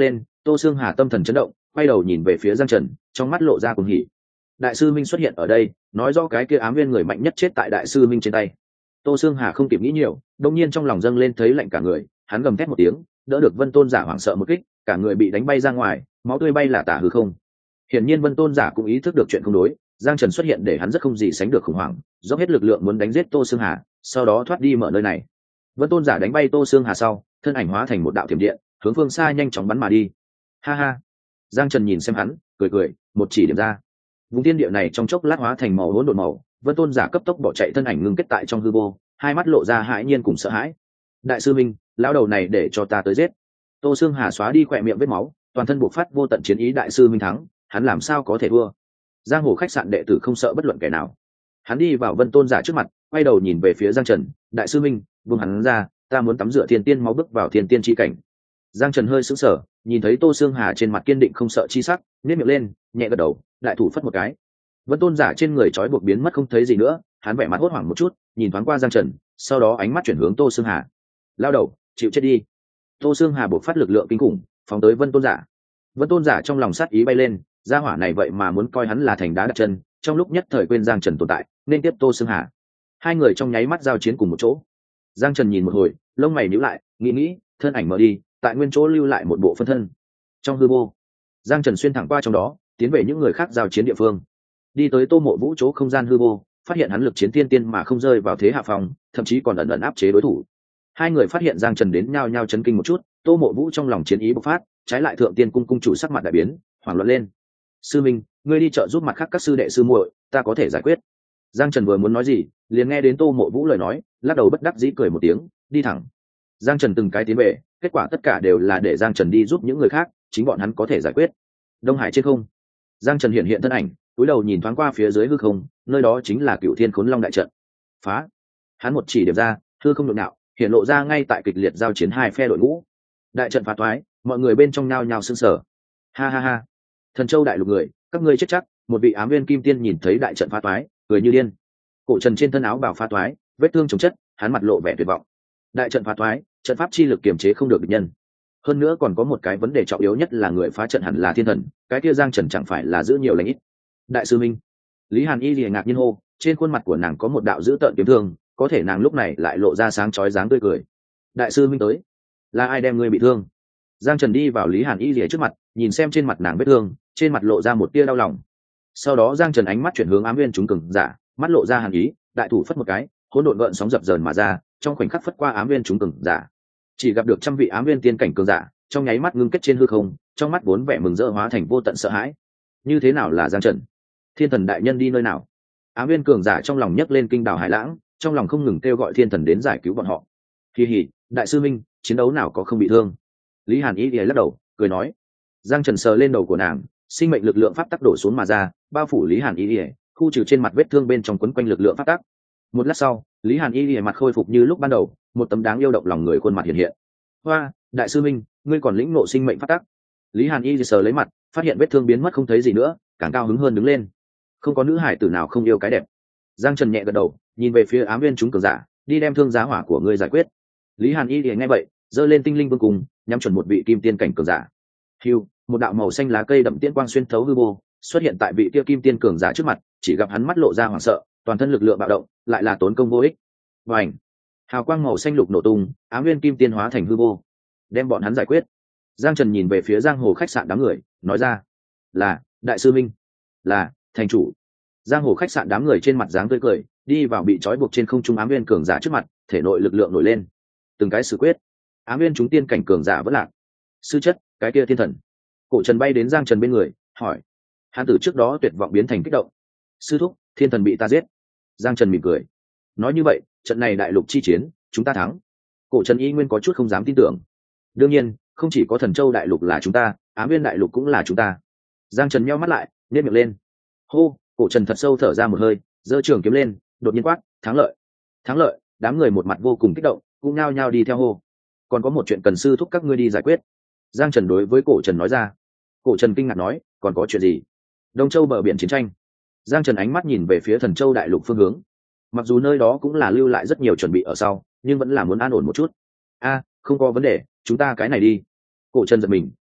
Tô Xương Hà tâm thần chấn động, quay đầu nhìn về phía Giang Trần, trong mắt lộ ra cuồng hỉ. Đại sư Minh xuất hiện ở đây, nói rõ cái kia ám viên người mạnh nhất chết tại đại sư Minh trên tay. Tô Xương Hà không kịp nghĩ nhiều, đột nhiên trong lòng dâng lên thấy lạnh cả người, hắn gầm thét một tiếng, đỡ được Vân Tôn giả hoảng sợ một kích, cả người bị đánh bay ra ngoài, máu tươi bay là tả hư không. Hiển nhiên Vân Tôn giả cũng ý thức được chuyện không đối, Giang Trần xuất hiện để hắn rất không gì sánh được khủng hoảng, dốc hết lực lượng muốn đánh giết Tô Xương Hà, sau đó thoát đi mở nơi này. Vân Tôn giả đánh bay Tô Xương Hà sau, thân ảnh hóa thành một đạo thiểm điện, hướng phương xa nhanh chóng bắn mà đi. Ha ha. Giang Trần nhìn xem hắn, cười cười, một chỉ điểm ra. Vùng thiên địa này trong chốc lát hóa thành màu hỗn độn màu, Vân Tôn giả cấp tốc bỏ chạy, thân ảnh ngưng kết tại trong hư vô, hai mắt lộ ra hãi nhiên cùng sợ hãi. Đại sư Minh, lão đầu này để cho ta tới giết. Tô Xương Hà xóa đi khỏe miệng vết máu, toàn thân bộc phát vô tận chiến ý. Đại sư Minh thắng, hắn làm sao có thể thua? Giang hồ khách sạn đệ tử không sợ bất luận kẻ nào. Hắn đi vào Vân Tôn giả trước mặt, quay đầu nhìn về phía Giang Trần. Đại sư Minh, buông hắn ra, ta muốn tắm rửa thiên tiên máu bước vào thiên tiên chi cảnh. Giang Trần hơi sững sờ, nhìn thấy Tô Xương Hà trên mặt kiên định không sợ chi sắc, nhếch miệng lên, nhẹ gật đầu, đại thủ phất một cái. Vân Tôn giả trên người trói buộc biến mất không thấy gì nữa, hắn vẻ mặt hốt hoảng một chút, nhìn thoáng qua Giang Trần, sau đó ánh mắt chuyển hướng Tô Xương Hà. Lao đầu, chịu chết đi. Tô Xương Hà bộc phát lực lượng kinh khủng, phóng tới Vân Tôn giả. Vân Tôn giả trong lòng sát ý bay lên, gia hỏa này vậy mà muốn coi hắn là thành đá đặt chân, trong lúc nhất thời quên Giang Trần tồn tại, nên tiếp Tô Xương Hà. Hai người trong nháy mắt giao chiến cùng một chỗ. Giang Trần nhìn một hồi, lông mày nhíu lại, nghĩ, thân ảnh mở đi, tại nguyên chỗ lưu lại một bộ phân thân. Trong hư vô, Giang Trần xuyên thẳng qua trong đó, tiến về những người khác giao chiến địa phương. Đi tới Tô Mộ Vũ chỗ không gian hư vô, phát hiện hắn lực chiến tiên tiên mà không rơi vào thế hạ phòng, thậm chí còn ẩn ẩn áp chế đối thủ. Hai người phát hiện Giang Trần đến nhao nhao chấn kinh một chút, Tô Mộ Vũ trong lòng chiến ý bộc phát, trái lại Thượng Tiên cung cung chủ sắc mặt đại biến, hoảng loạn lên. Sư Minh, ngươi đi trợ giúp mặt khác các sư đệ sư muội, ta có thể giải quyết. Giang Trần vừa muốn nói gì, liền nghe đến Tô Mộ Vũ lời nói, lắc đầu bất đắc dĩ cười một tiếng, đi thẳng. Giang Trần từng cái tiến về, kết quả tất cả đều là để Giang Trần đi giúp những người khác, chính bọn hắn có thể giải quyết. Đông Hải trên không, Giang Trần hiện thân ảnh, cúi đầu nhìn thoáng qua phía dưới hư không, nơi đó chính là Cửu Thiên Khốn Long đại trận. Phá! Hắn một chỉ điểm ra, hư không nhộn nhạo, hiện lộ ra ngay tại kịch liệt giao chiến hai phe đội ngũ. Đại trận phá toái, mọi người bên trong nhao nhao sững sờ. Ha ha ha! Thần Châu đại lục người, các ngươi chết chắc. Một vị ám viên kim tiên nhìn thấy đại trận phá toái, cười như điên. Cổ Trần trên thân áo bào phá toái, vết thương chồng chất, hắn mặt lộ vẻ tuyệt vọng. Đại trận phá toái, trận pháp chi lực kiềm chế không được địch nhân. Hơn nữa còn có một cái vấn đề trọng yếu nhất là người phá trận hẳn là thiên thần, cái kia Giang Trần chẳng phải là giữ nhiều lành ít. Đại sư Minh, Lý Hàn Y liền ngạc nhiên hô, trên khuôn mặt của nàng có một đạo dữ tợn kiếm thương, có thể nàng lúc này lại lộ ra sáng chói dáng tươi cười. Đại sư Minh tới, là ai đem ngươi bị thương? Giang Trần đi vào Lý Hàn Y lìa trước mặt, nhìn xem trên mặt nàng vết thương, trên mặt lộ ra một tia đau lòng. Sau đó Giang Trần ánh mắt chuyển hướng ám viên chúng cường giả, mắt lộ ra hàn ý, đại thủ phất một cái, hỗn độn gợn sóng dập dờn mà ra, trong khoảnh khắc phất qua ám viên chúng cường giả. Chỉ gặp được trăm vị ám viên tiên cảnh cường giả, trong nháy mắt ngưng kết trên hư không, trong mắt vốn vẻ mừng rỡ hóa thành vô tận sợ hãi. Như thế nào là Giang Trần? Thiên thần đại nhân đi nơi nào? Ám viên cường giả trong lòng nhấc lên kinh đảo hải lãng, trong lòng không ngừng kêu gọi thiên thần đến giải cứu bọn họ. Kỳ hỉ, đại sư Minh, chiến đấu nào có không bị thương? Lý Hàn Y lắc đầu, cười nói. Giang Trần sờ lên đầu của nàng, sinh mệnh lực lượng pháp tắc đổ xuống mà ra, bao phủ Lý Hàn Y, khu trừ trên mặt vết thương bên trong quấn quanh lực lượng pháp tắc. Một lát sau, Lý Hàn Y mặt khôi phục như lúc ban đầu, một tấm đáng yêu động lòng người khuôn mặt hiện hiện. Hoa, đại sư Minh, ngươi còn lĩnh ngộ sinh mệnh pháp tắc. Lý Hàn Y sờ lấy mặt, phát hiện vết thương biến mất không thấy gì nữa, càng cao hứng hơn đứng lên. Không có nữ hải tử nào không yêu cái đẹp. Giang Trần nhẹ gật đầu, nhìn về phía ám viên chúng cường giả, đi đem thương giá hỏa của ngươi giải quyết. Lý Hàn Y nghe vậy, giơ lên tinh linh vương cùng, nhắm chuẩn một vị kim tiên cảnh cường giả. Hưu, một đạo màu xanh lá cây đậm tiên quang xuyên thấu hư vô, xuất hiện tại vị kia kim tiên cường giả trước mặt, chỉ gặp hắn mắt lộ ra hoảng sợ, toàn thân lực lượng bạo động, lại là tốn công vô ích. Vành, hào quang màu xanh lục nổ tung, ám viên kim tiên hóa thành hư vô, đem bọn hắn giải quyết. Giang Trần nhìn về phía giang hồ khách sạn đám người, nói ra, là đại sư Minh, là thành chủ. Giang hồ khách sạn đám người trên mặt dáng tươi cười, đi vào bị trói buộc trên không trung ám viên cường giả trước mặt, thể nội lực lượng nổi lên, từng cái xử quyết. Ám viên chúng tiên cảnh cường giả vẫn lạc. Sư chất, cái kia thiên thần. Cổ Trần bay đến Giang Trần bên người, hỏi. Hắn từ trước đó tuyệt vọng biến thành kích động. Sư thúc, thiên thần bị ta giết. Giang Trần mỉm cười, nói như vậy, trận này đại lục chi chiến, chúng ta thắng. Cổ Trần y nguyên có chút không dám tin tưởng. Đương nhiên, không chỉ có Thần Châu đại lục là chúng ta, Ám viên đại lục cũng là chúng ta. Giang Trần nheo mắt lại, nhếch miệng lên. Hô, Cổ Trần thật sâu thở ra một hơi, giơ trường kiếm lên, đột nhiên quát, thắng lợi. Thắng lợi. Đám người một mặt vô cùng kích động, cũng nhao nhao đi theo hô. Còn có một chuyện cần sư thúc các ngươi đi giải quyết. Giang Trần đối với Cổ Trần nói ra. Cổ Trần kinh ngạc nói, còn có chuyện gì? Đông Châu bờ biển chiến tranh. Giang Trần ánh mắt nhìn về phía Thần Châu đại lục phương hướng. Mặc dù nơi đó cũng là lưu lại rất nhiều chuẩn bị ở sau, nhưng vẫn là muốn an ổn một chút. A, không có vấn đề, chúng ta cái này đi. Cổ Trần giật mình,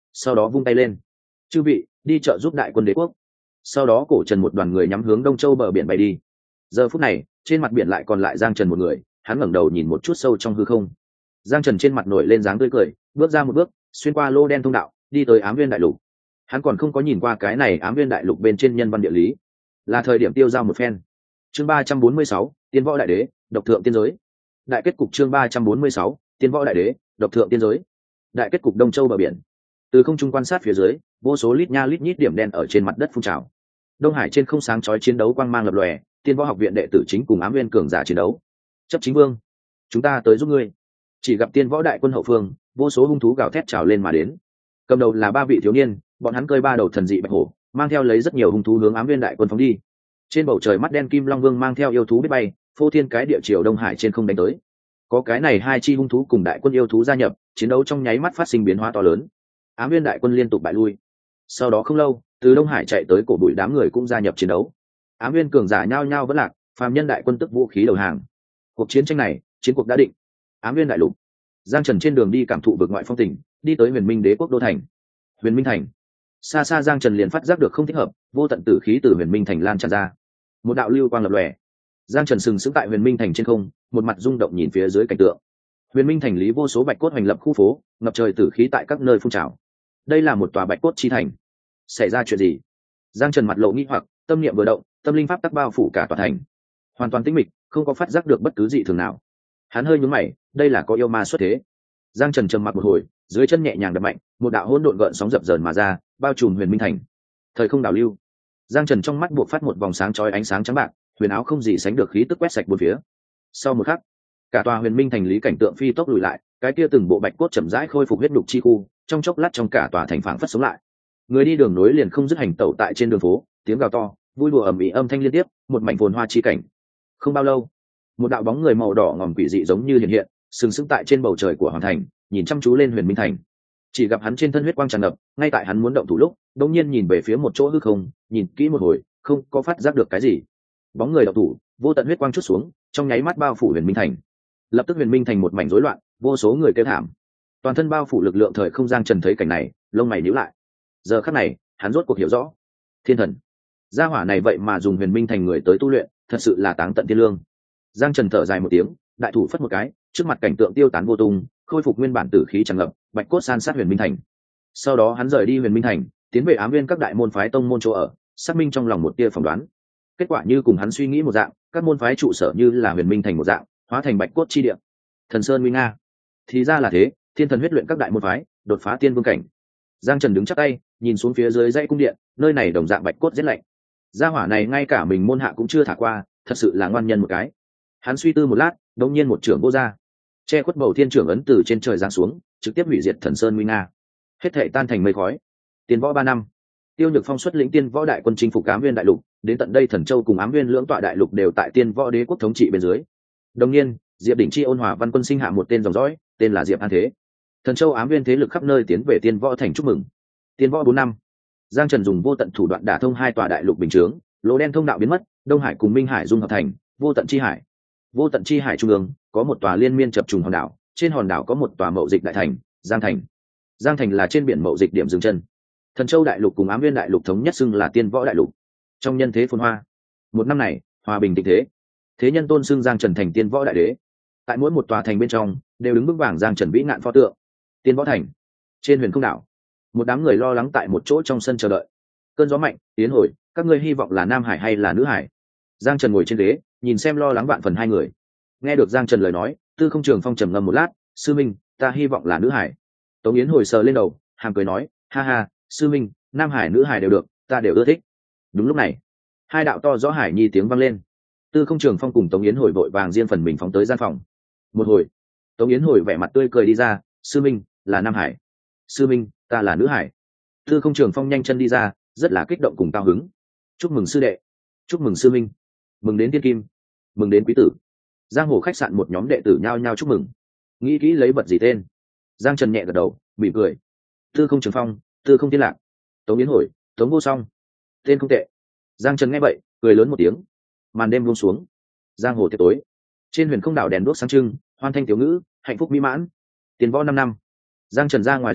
sau đó vung tay lên. Chư vị, đi trợ giúp đại quân đế quốc. Sau đó cổ trần một đoàn người nhắm hướng Đông Châu bờ biển bay đi. Giờ phút này trên mặt biển lại còn lại Giang Trần một người, hắn ngẩng đầu nhìn một chút sâu trong hư không. Giang Trần trên mặt nổi lên dáng tươi cười, bước ra một bước, xuyên qua lô đen thông đạo, đi tới Ám Viên đại lục. Hắn còn không có nhìn qua cái này Ám Viên đại lục bên trên nhân văn địa lý, là thời điểm tiêu giao một phen. Chương 346, Tiên Võ Đại Đế, độc thượng tiên giới. Đại kết cục chương 346, Tiên Võ Đại Đế, độc thượng tiên giới. Đại kết cục Đông Châu bờ biển. Từ không trung quan sát phía dưới, vô số lít nha lít nhít điểm đen ở trên mặt đất phun trào. Đông Hải trên không sáng chói chiến đấu quang mang lập lòe, Tiên Võ học viện đệ tử chính cùng Ám Viên cường giả chiến đấu. Chấp chính vương, chúng ta tới giúp ngươi. Chỉ gặp Tiên Võ đại quân hậu phương, vô số hung thú gào thét trào lên mà đến. Cầm đầu là ba vị thiếu niên, bọn hắn cơi ba đầu thần dị bạch hổ, mang theo lấy rất nhiều hung thú hướng Ám Viên đại quân phóng đi. Trên bầu trời mắt đen Kim Long Vương mang theo yêu thú biết bay, phô thiên cái địa chiều Đông Hải trên không đánh tới. Có cái này hai chi hung thú cùng đại quân yêu thú gia nhập, chiến đấu trong nháy mắt phát sinh biến hóa to lớn. Ám Viên đại quân liên tục bại lui. Sau đó không lâu, từ Đông Hải chạy tới cổ bụi đám người cũng gia nhập chiến đấu. Ám Viên cường giả nhao nhao vẫn lạc, phàm nhân đại quân tức vũ khí đầu hàng. Cuộc chiến tranh này, chiến cuộc đã định. Ám Viên đại lục. Giang Trần trên đường đi cảm thụ vực ngoại phong tình, đi tới Huyền Minh Đế quốc đô thành. Huyền Minh thành. Xa xa Giang Trần liền phát giác được không thích hợp, vô tận tử khí từ Huyền Minh thành lan tràn ra. Một đạo lưu quang lập lòe. Giang Trần sừng sững tại Huyền Minh thành trên không, một mặt rung động nhìn phía dưới cảnh tượng. Huyền Minh thành lý vô số bạch cốt hoành lập khu phố, ngập trời tử khí tại các nơi phun trào. Đây là một tòa bạch cốt chi thành. Xảy ra chuyện gì? Giang Trần mặt lộ nghi hoặc, tâm niệm vừa động, tâm linh pháp tắc bao phủ cả tòa thành. Hoàn toàn tĩnh mịch, không có phát giác được bất cứ dị thường nào. Hắn hơi nhướng mày, đây là có yêu ma xuất thế. Giang Trần trầm mặc một hồi, dưới chân nhẹ nhàng đập mạnh, một đạo hỗn độn gợn sóng dập dờn mà ra, bao trùm Huyền Minh thành. Thời không đảo lưu. Giang Trần trong mắt buộc phát một vòng sáng chói ánh sáng trắng bạc, huyền áo không gì sánh được khí tức quét sạch bốn phía. Sau một khắc, cả tòa Huyền Minh thành lý cảnh tượng phi tốc lùi lại, cái kia từng bộ bạch cốt chậm rãi khôi phục huyết đục chi khu, trong chốc lát trong cả tòa thành phảng phất sống lại. Người đi đường nối liền không dứt hành tẩu tại trên đường phố, tiếng gào to, vui đùa ầm ĩ âm thanh liên tiếp, một mảnh phồn hoa chi cảnh. Không bao lâu, một đạo bóng người màu đỏ ngòm quỷ dị giống như hiện hiện, sừng sững tại trên bầu trời của hoàng thành, nhìn chăm chú lên Huyền Minh thành. Chỉ gặp hắn trên thân huyết quang tràn ngập, ngay tại hắn muốn động thủ lúc, đột nhiên nhìn về phía một chỗ hư không, nhìn kỹ một hồi, không có phát giác được cái gì. Bóng người động thủ, vô tận huyết quang chút xuống, trong nháy mắt bao phủ Huyền Minh thành. Lập tức Huyền Minh thành một mảnh rối loạn, vô số người kêu thảm. Toàn thân bao phủ lực lượng thời không. Giang Trần thấy cảnh này, lông mày nhíu lại. Giờ khắc này, hắn rốt cuộc hiểu rõ. Thiên thần, gia hỏa này vậy mà dùng Huyền Minh thành người tới tu luyện, thật sự là táng tận thiên lương. Giang Trần thở dài một tiếng, đại thủ phất một cái, trước mặt cảnh tượng tiêu tán vô tung, khôi phục nguyên bản tử khí tràn ngập, bạch cốt san sát Huyền Minh thành. Sau đó hắn rời đi Huyền Minh thành, tiến về Ám Viên các đại môn phái tông môn chỗ ở, xác minh trong lòng một tia phỏng đoán. Kết quả như cùng hắn suy nghĩ một dạng, các môn phái trụ sở như là Huyền Minh thành một dạng, hóa thành bạch cốt chi địa. Thần Sơn nguy nga. Thì ra là thế, thiên thần huyết luyện các đại môn phái, đột phá tiên vương cảnh. Giang Trần đứng chắp tay, nhìn xuống phía dưới dãy cung điện, nơi này đồng dạng bạch cốt rất lạnh. Gia hỏa này ngay cả mình môn hạ cũng chưa thả qua, thật sự là ngoan nhân một cái. Hắn suy tư một lát, đột nhiên một trưởng vô ra, che khuất bầu thiên trưởng ấn từ trên trời giáng xuống, trực tiếp hủy diệt Thần Sơn nguy nga, hết thảy tan thành mây khói. Tiên võ 3 năm, Tiêu Nhược Phong xuất lĩnh Tiên võ đại quân chinh phục Ám Viên đại lục, đến tận đây Thần Châu cùng Ám Viên lưỡng tọa đại lục đều tại Tiên võ đế quốc thống trị bên dưới. Đồng nhiên, Diệp Đỉnh Chi ôn hòa văn quân sinh hạ một tên dòng dõi, tên là Diệp An Thế. Thần Châu Ám Viên thế lực khắp nơi tiến về Tiên võ thành chúc mừng. Tiên võ 4 năm, Giang Trần dùng vô tận thủ đoạn đả thông hai tòa đại lục bình chướng, lỗ đen thông đạo biến mất, Đông Hải cùng Minh Hải dung hợp thành vô tận chi hải. Vô tận chi hải trung ương có một tòa liên miên chập trùng hòn đảo, trên hòn đảo có một tòa mậu dịch đại thành, Giang thành. Giang thành là trên biển mậu dịch điểm dừng chân. Thần Châu đại lục cùng Ám Viên đại lục thống nhất xưng là Tiên võ đại lục. Trong nhân thế phồn hoa, một năm này hòa bình tịnh thế, thế nhân tôn xưng Giang Trần thành Tiên võ đại đế. Tại mỗi một tòa thành bên trong đều đứng vững vàng Giang Trần vĩ ngạn pho tượng. Tiên võ thành, trên huyền không đảo, một đám người lo lắng tại một chỗ trong sân chờ đợi. Cơn gió mạnh tiến hồi, các ngươi hy vọng là nam hải hay là nữ hải? Giang Trần ngồi trên ghế, nhìn xem lo lắng vạn phần hai người. Nghe được Giang Trần lời nói, Tư Không Trường Phong trầm ngâm một lát, sư minh, ta hy vọng là nữ hải. Tống Yến hồi sờ lên đầu, hàm cười nói, ha ha, sư minh, nam hải nữ hải đều được, ta đều ưa thích. Đúng lúc này, hai đạo to rõ hải nhi tiếng vang lên. Tư Không Trường Phong cùng Tống Yến hồi vội vàng riêng phần mình phóng tới gian phòng. Một hồi, Tống Yến hồi vẻ mặt tươi cười đi ra, sư minh, là nam hải. Sư minh, ta là nữ hải. Tư Không Trường Phong nhanh chân đi ra, rất là kích động cùng cao hứng. Chúc mừng sư đệ, chúc mừng sư minh, mừng đến tiên kim, mừng đến quý tử. Giang hồ khách sạn một nhóm đệ tử nhao nhao chúc mừng. Nghĩ kỹ lấy vật gì tên. Giang Trần nhẹ gật đầu, mỉm cười. Tư Không Trường Phong, Tư Không Tiên Lạc, Tống Yến Hồi, Tống Vô Song, tên không tệ. Giang Trần nghe vậy, cười lớn một tiếng. Màn đêm buông xuống, giang hồ tiệc tối, trên huyền không đảo đèn đuốc sáng trưng, hoan thanh tiểu ngữ, hạnh phúc mỹ mãn. Tiền võ 5 năm, Giang Trần ra ngoài du lịch,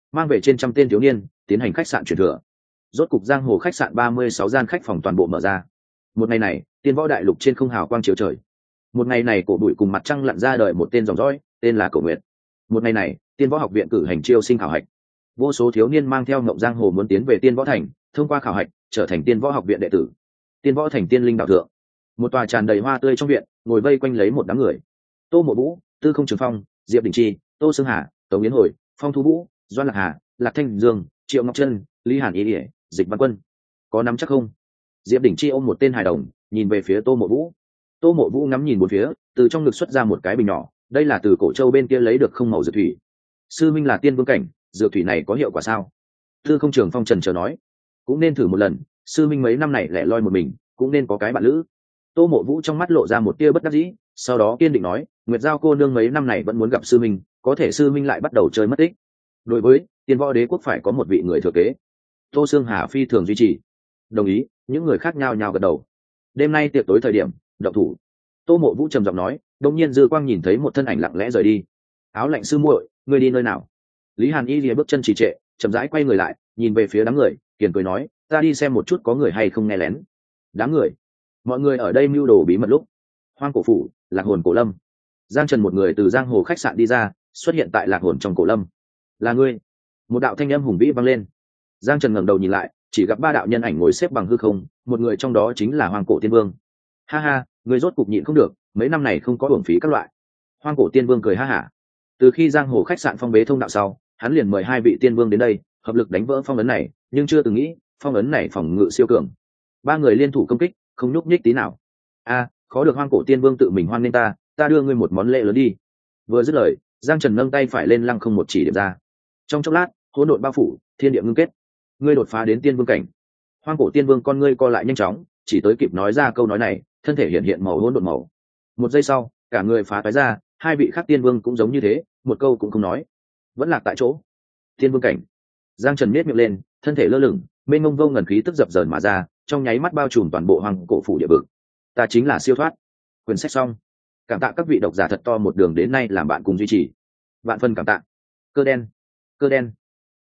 mang về trên trăm tên thiếu niên tiến hành khách sạn truyền thừa. Rốt cục giang hồ khách sạn 36 gian khách phòng toàn bộ mở ra. Một ngày này tiên võ đại lục trên không hào quang chiếu trời. Một ngày này cổ bụi cùng mặt trăng lặn ra đời một tên dòng dõi, tên là Cổ Nguyệt. Một ngày này tiên võ học viện cử hành chiêu sinh khảo hạch. Vô số thiếu niên mang theo ngộng giang hồ muốn tiến về tiên võ thành, thông qua khảo hạch trở thành tiên võ học viện đệ tử. Tiên võ thành tiên linh đạo thượng, một tòa tràn đầy hoa tươi trong viện, ngồi vây quanh lấy một đám người. Tô Mộ Vũ, Tư Không Trường Phong, Diệp Đình Chi, Tô Sương Hà, Tống Yến Hồi, Phong Thu Vũ, Doan Lạc Hà, Lạc Thanh Dương, Triệu Ngọc Trân, Lý Hàn Ý Ỉa, Dịch Văn Quân. Có nắm chắc không? Diệp Đình Chi ôm một tên hài đồng, nhìn về phía Tô Mộ Vũ. Tô Mộ Vũ ngắm nhìn một phía, từ trong ngực xuất ra một cái bình nhỏ, đây là từ Cổ Châu bên kia lấy được không màu dược thủy. Sư minh là tiên vương cảnh, dược thủy này có hiệu quả sao? Tư Không Trường Phong trần chờ nói. Cũng nên thử một lần, sư minh mấy năm này lẻ loi một mình, cũng nên có cái bạn lữ. Tô Mộ Vũ trong mắt lộ ra một tia bất đắc dĩ, sau đó kiên định nói, Nguyệt Giao cô nương mấy năm này vẫn muốn gặp sư minh, có thể sư minh lại bắt đầu chơi mất tích. Đối với tiên võ đế quốc phải có một vị người thừa kế. Tô Sương Hà phi thường duy trì. Đồng ý, những người khác nhao nhao gật đầu. Đêm nay tiệc tối thời điểm động thủ. Tô Mộ Vũ trầm giọng nói, đột nhiên dư quang nhìn thấy một thân ảnh lặng lẽ rời đi. Áo lạnh sư muội, ngươi đi nơi nào? Lý Hàn Y lìa bước chân trì trệ, chậm rãi quay người lại, nhìn về phía đám người, kiền cười nói, ta đi xem một chút có người hay không nghe lén. Đám người, mọi người ở đây mưu đồ bí mật lúc. Hoang cổ phủ, Lạc Hồn cổ lâm. Giang Trần một người từ giang hồ khách sạn đi ra, xuất hiện tại Lạc Hồn trong cổ lâm. Là ngươi? Một đạo thanh âm hùng vĩ vang lên. Giang Trần ngẩng đầu nhìn lại, chỉ gặp ba đạo nhân ảnh ngồi xếp bằng hư không, một người trong đó chính là Hoang Cổ Tiên Vương. Ha ha, người rốt cục nhịn không được, mấy năm này không có uổng phí các loại. Hoang Cổ Tiên Vương cười ha hả. Từ khi giang hồ khách sạn phong bế thông đạo sau, hắn liền mời hai vị tiên vương đến đây, hợp lực đánh vỡ phong ấn này, nhưng chưa từng nghĩ, phong ấn này phòng ngự siêu cường. Ba người liên thủ công kích, không nhúc nhích tí nào. A, khó được Hoang Cổ Tiên Vương tự mình hoan nghênh ta đưa ngươi một món lễ lớn đi. Vừa dứt lời, Giang Trần nâng tay phải lên lăng không một chỉ điểm ra. Trong chốc lát, hỗn độn bao phủ, thiên địa ngưng kết. Ngươi đột phá đến tiên vương cảnh. Hoang Cổ Tiên Vương con ngươi co lại nhanh chóng, chỉ tới kịp nói ra câu nói này, thân thể hiện hiện màu hỗn độn màu. Một giây sau, cả người phá toái ra, hai vị khác tiên vương cũng giống như thế, một câu cũng không nói, vẫn lạc tại chỗ. Tiên vương cảnh. Giang Trần nhếch miệng lên, thân thể lơ lửng, mênh mông vô ngần khí tức dập dờn mà ra, trong nháy mắt bao trùm toàn bộ Hoang Cổ phủ địa vực. Ta chính là siêu thoát. Quyển sách xong. Cảm tạ các vị độc giả thật to một đường đến nay làm bạn cùng duy trì. Vạn phân cảm tạ. Cơ đen.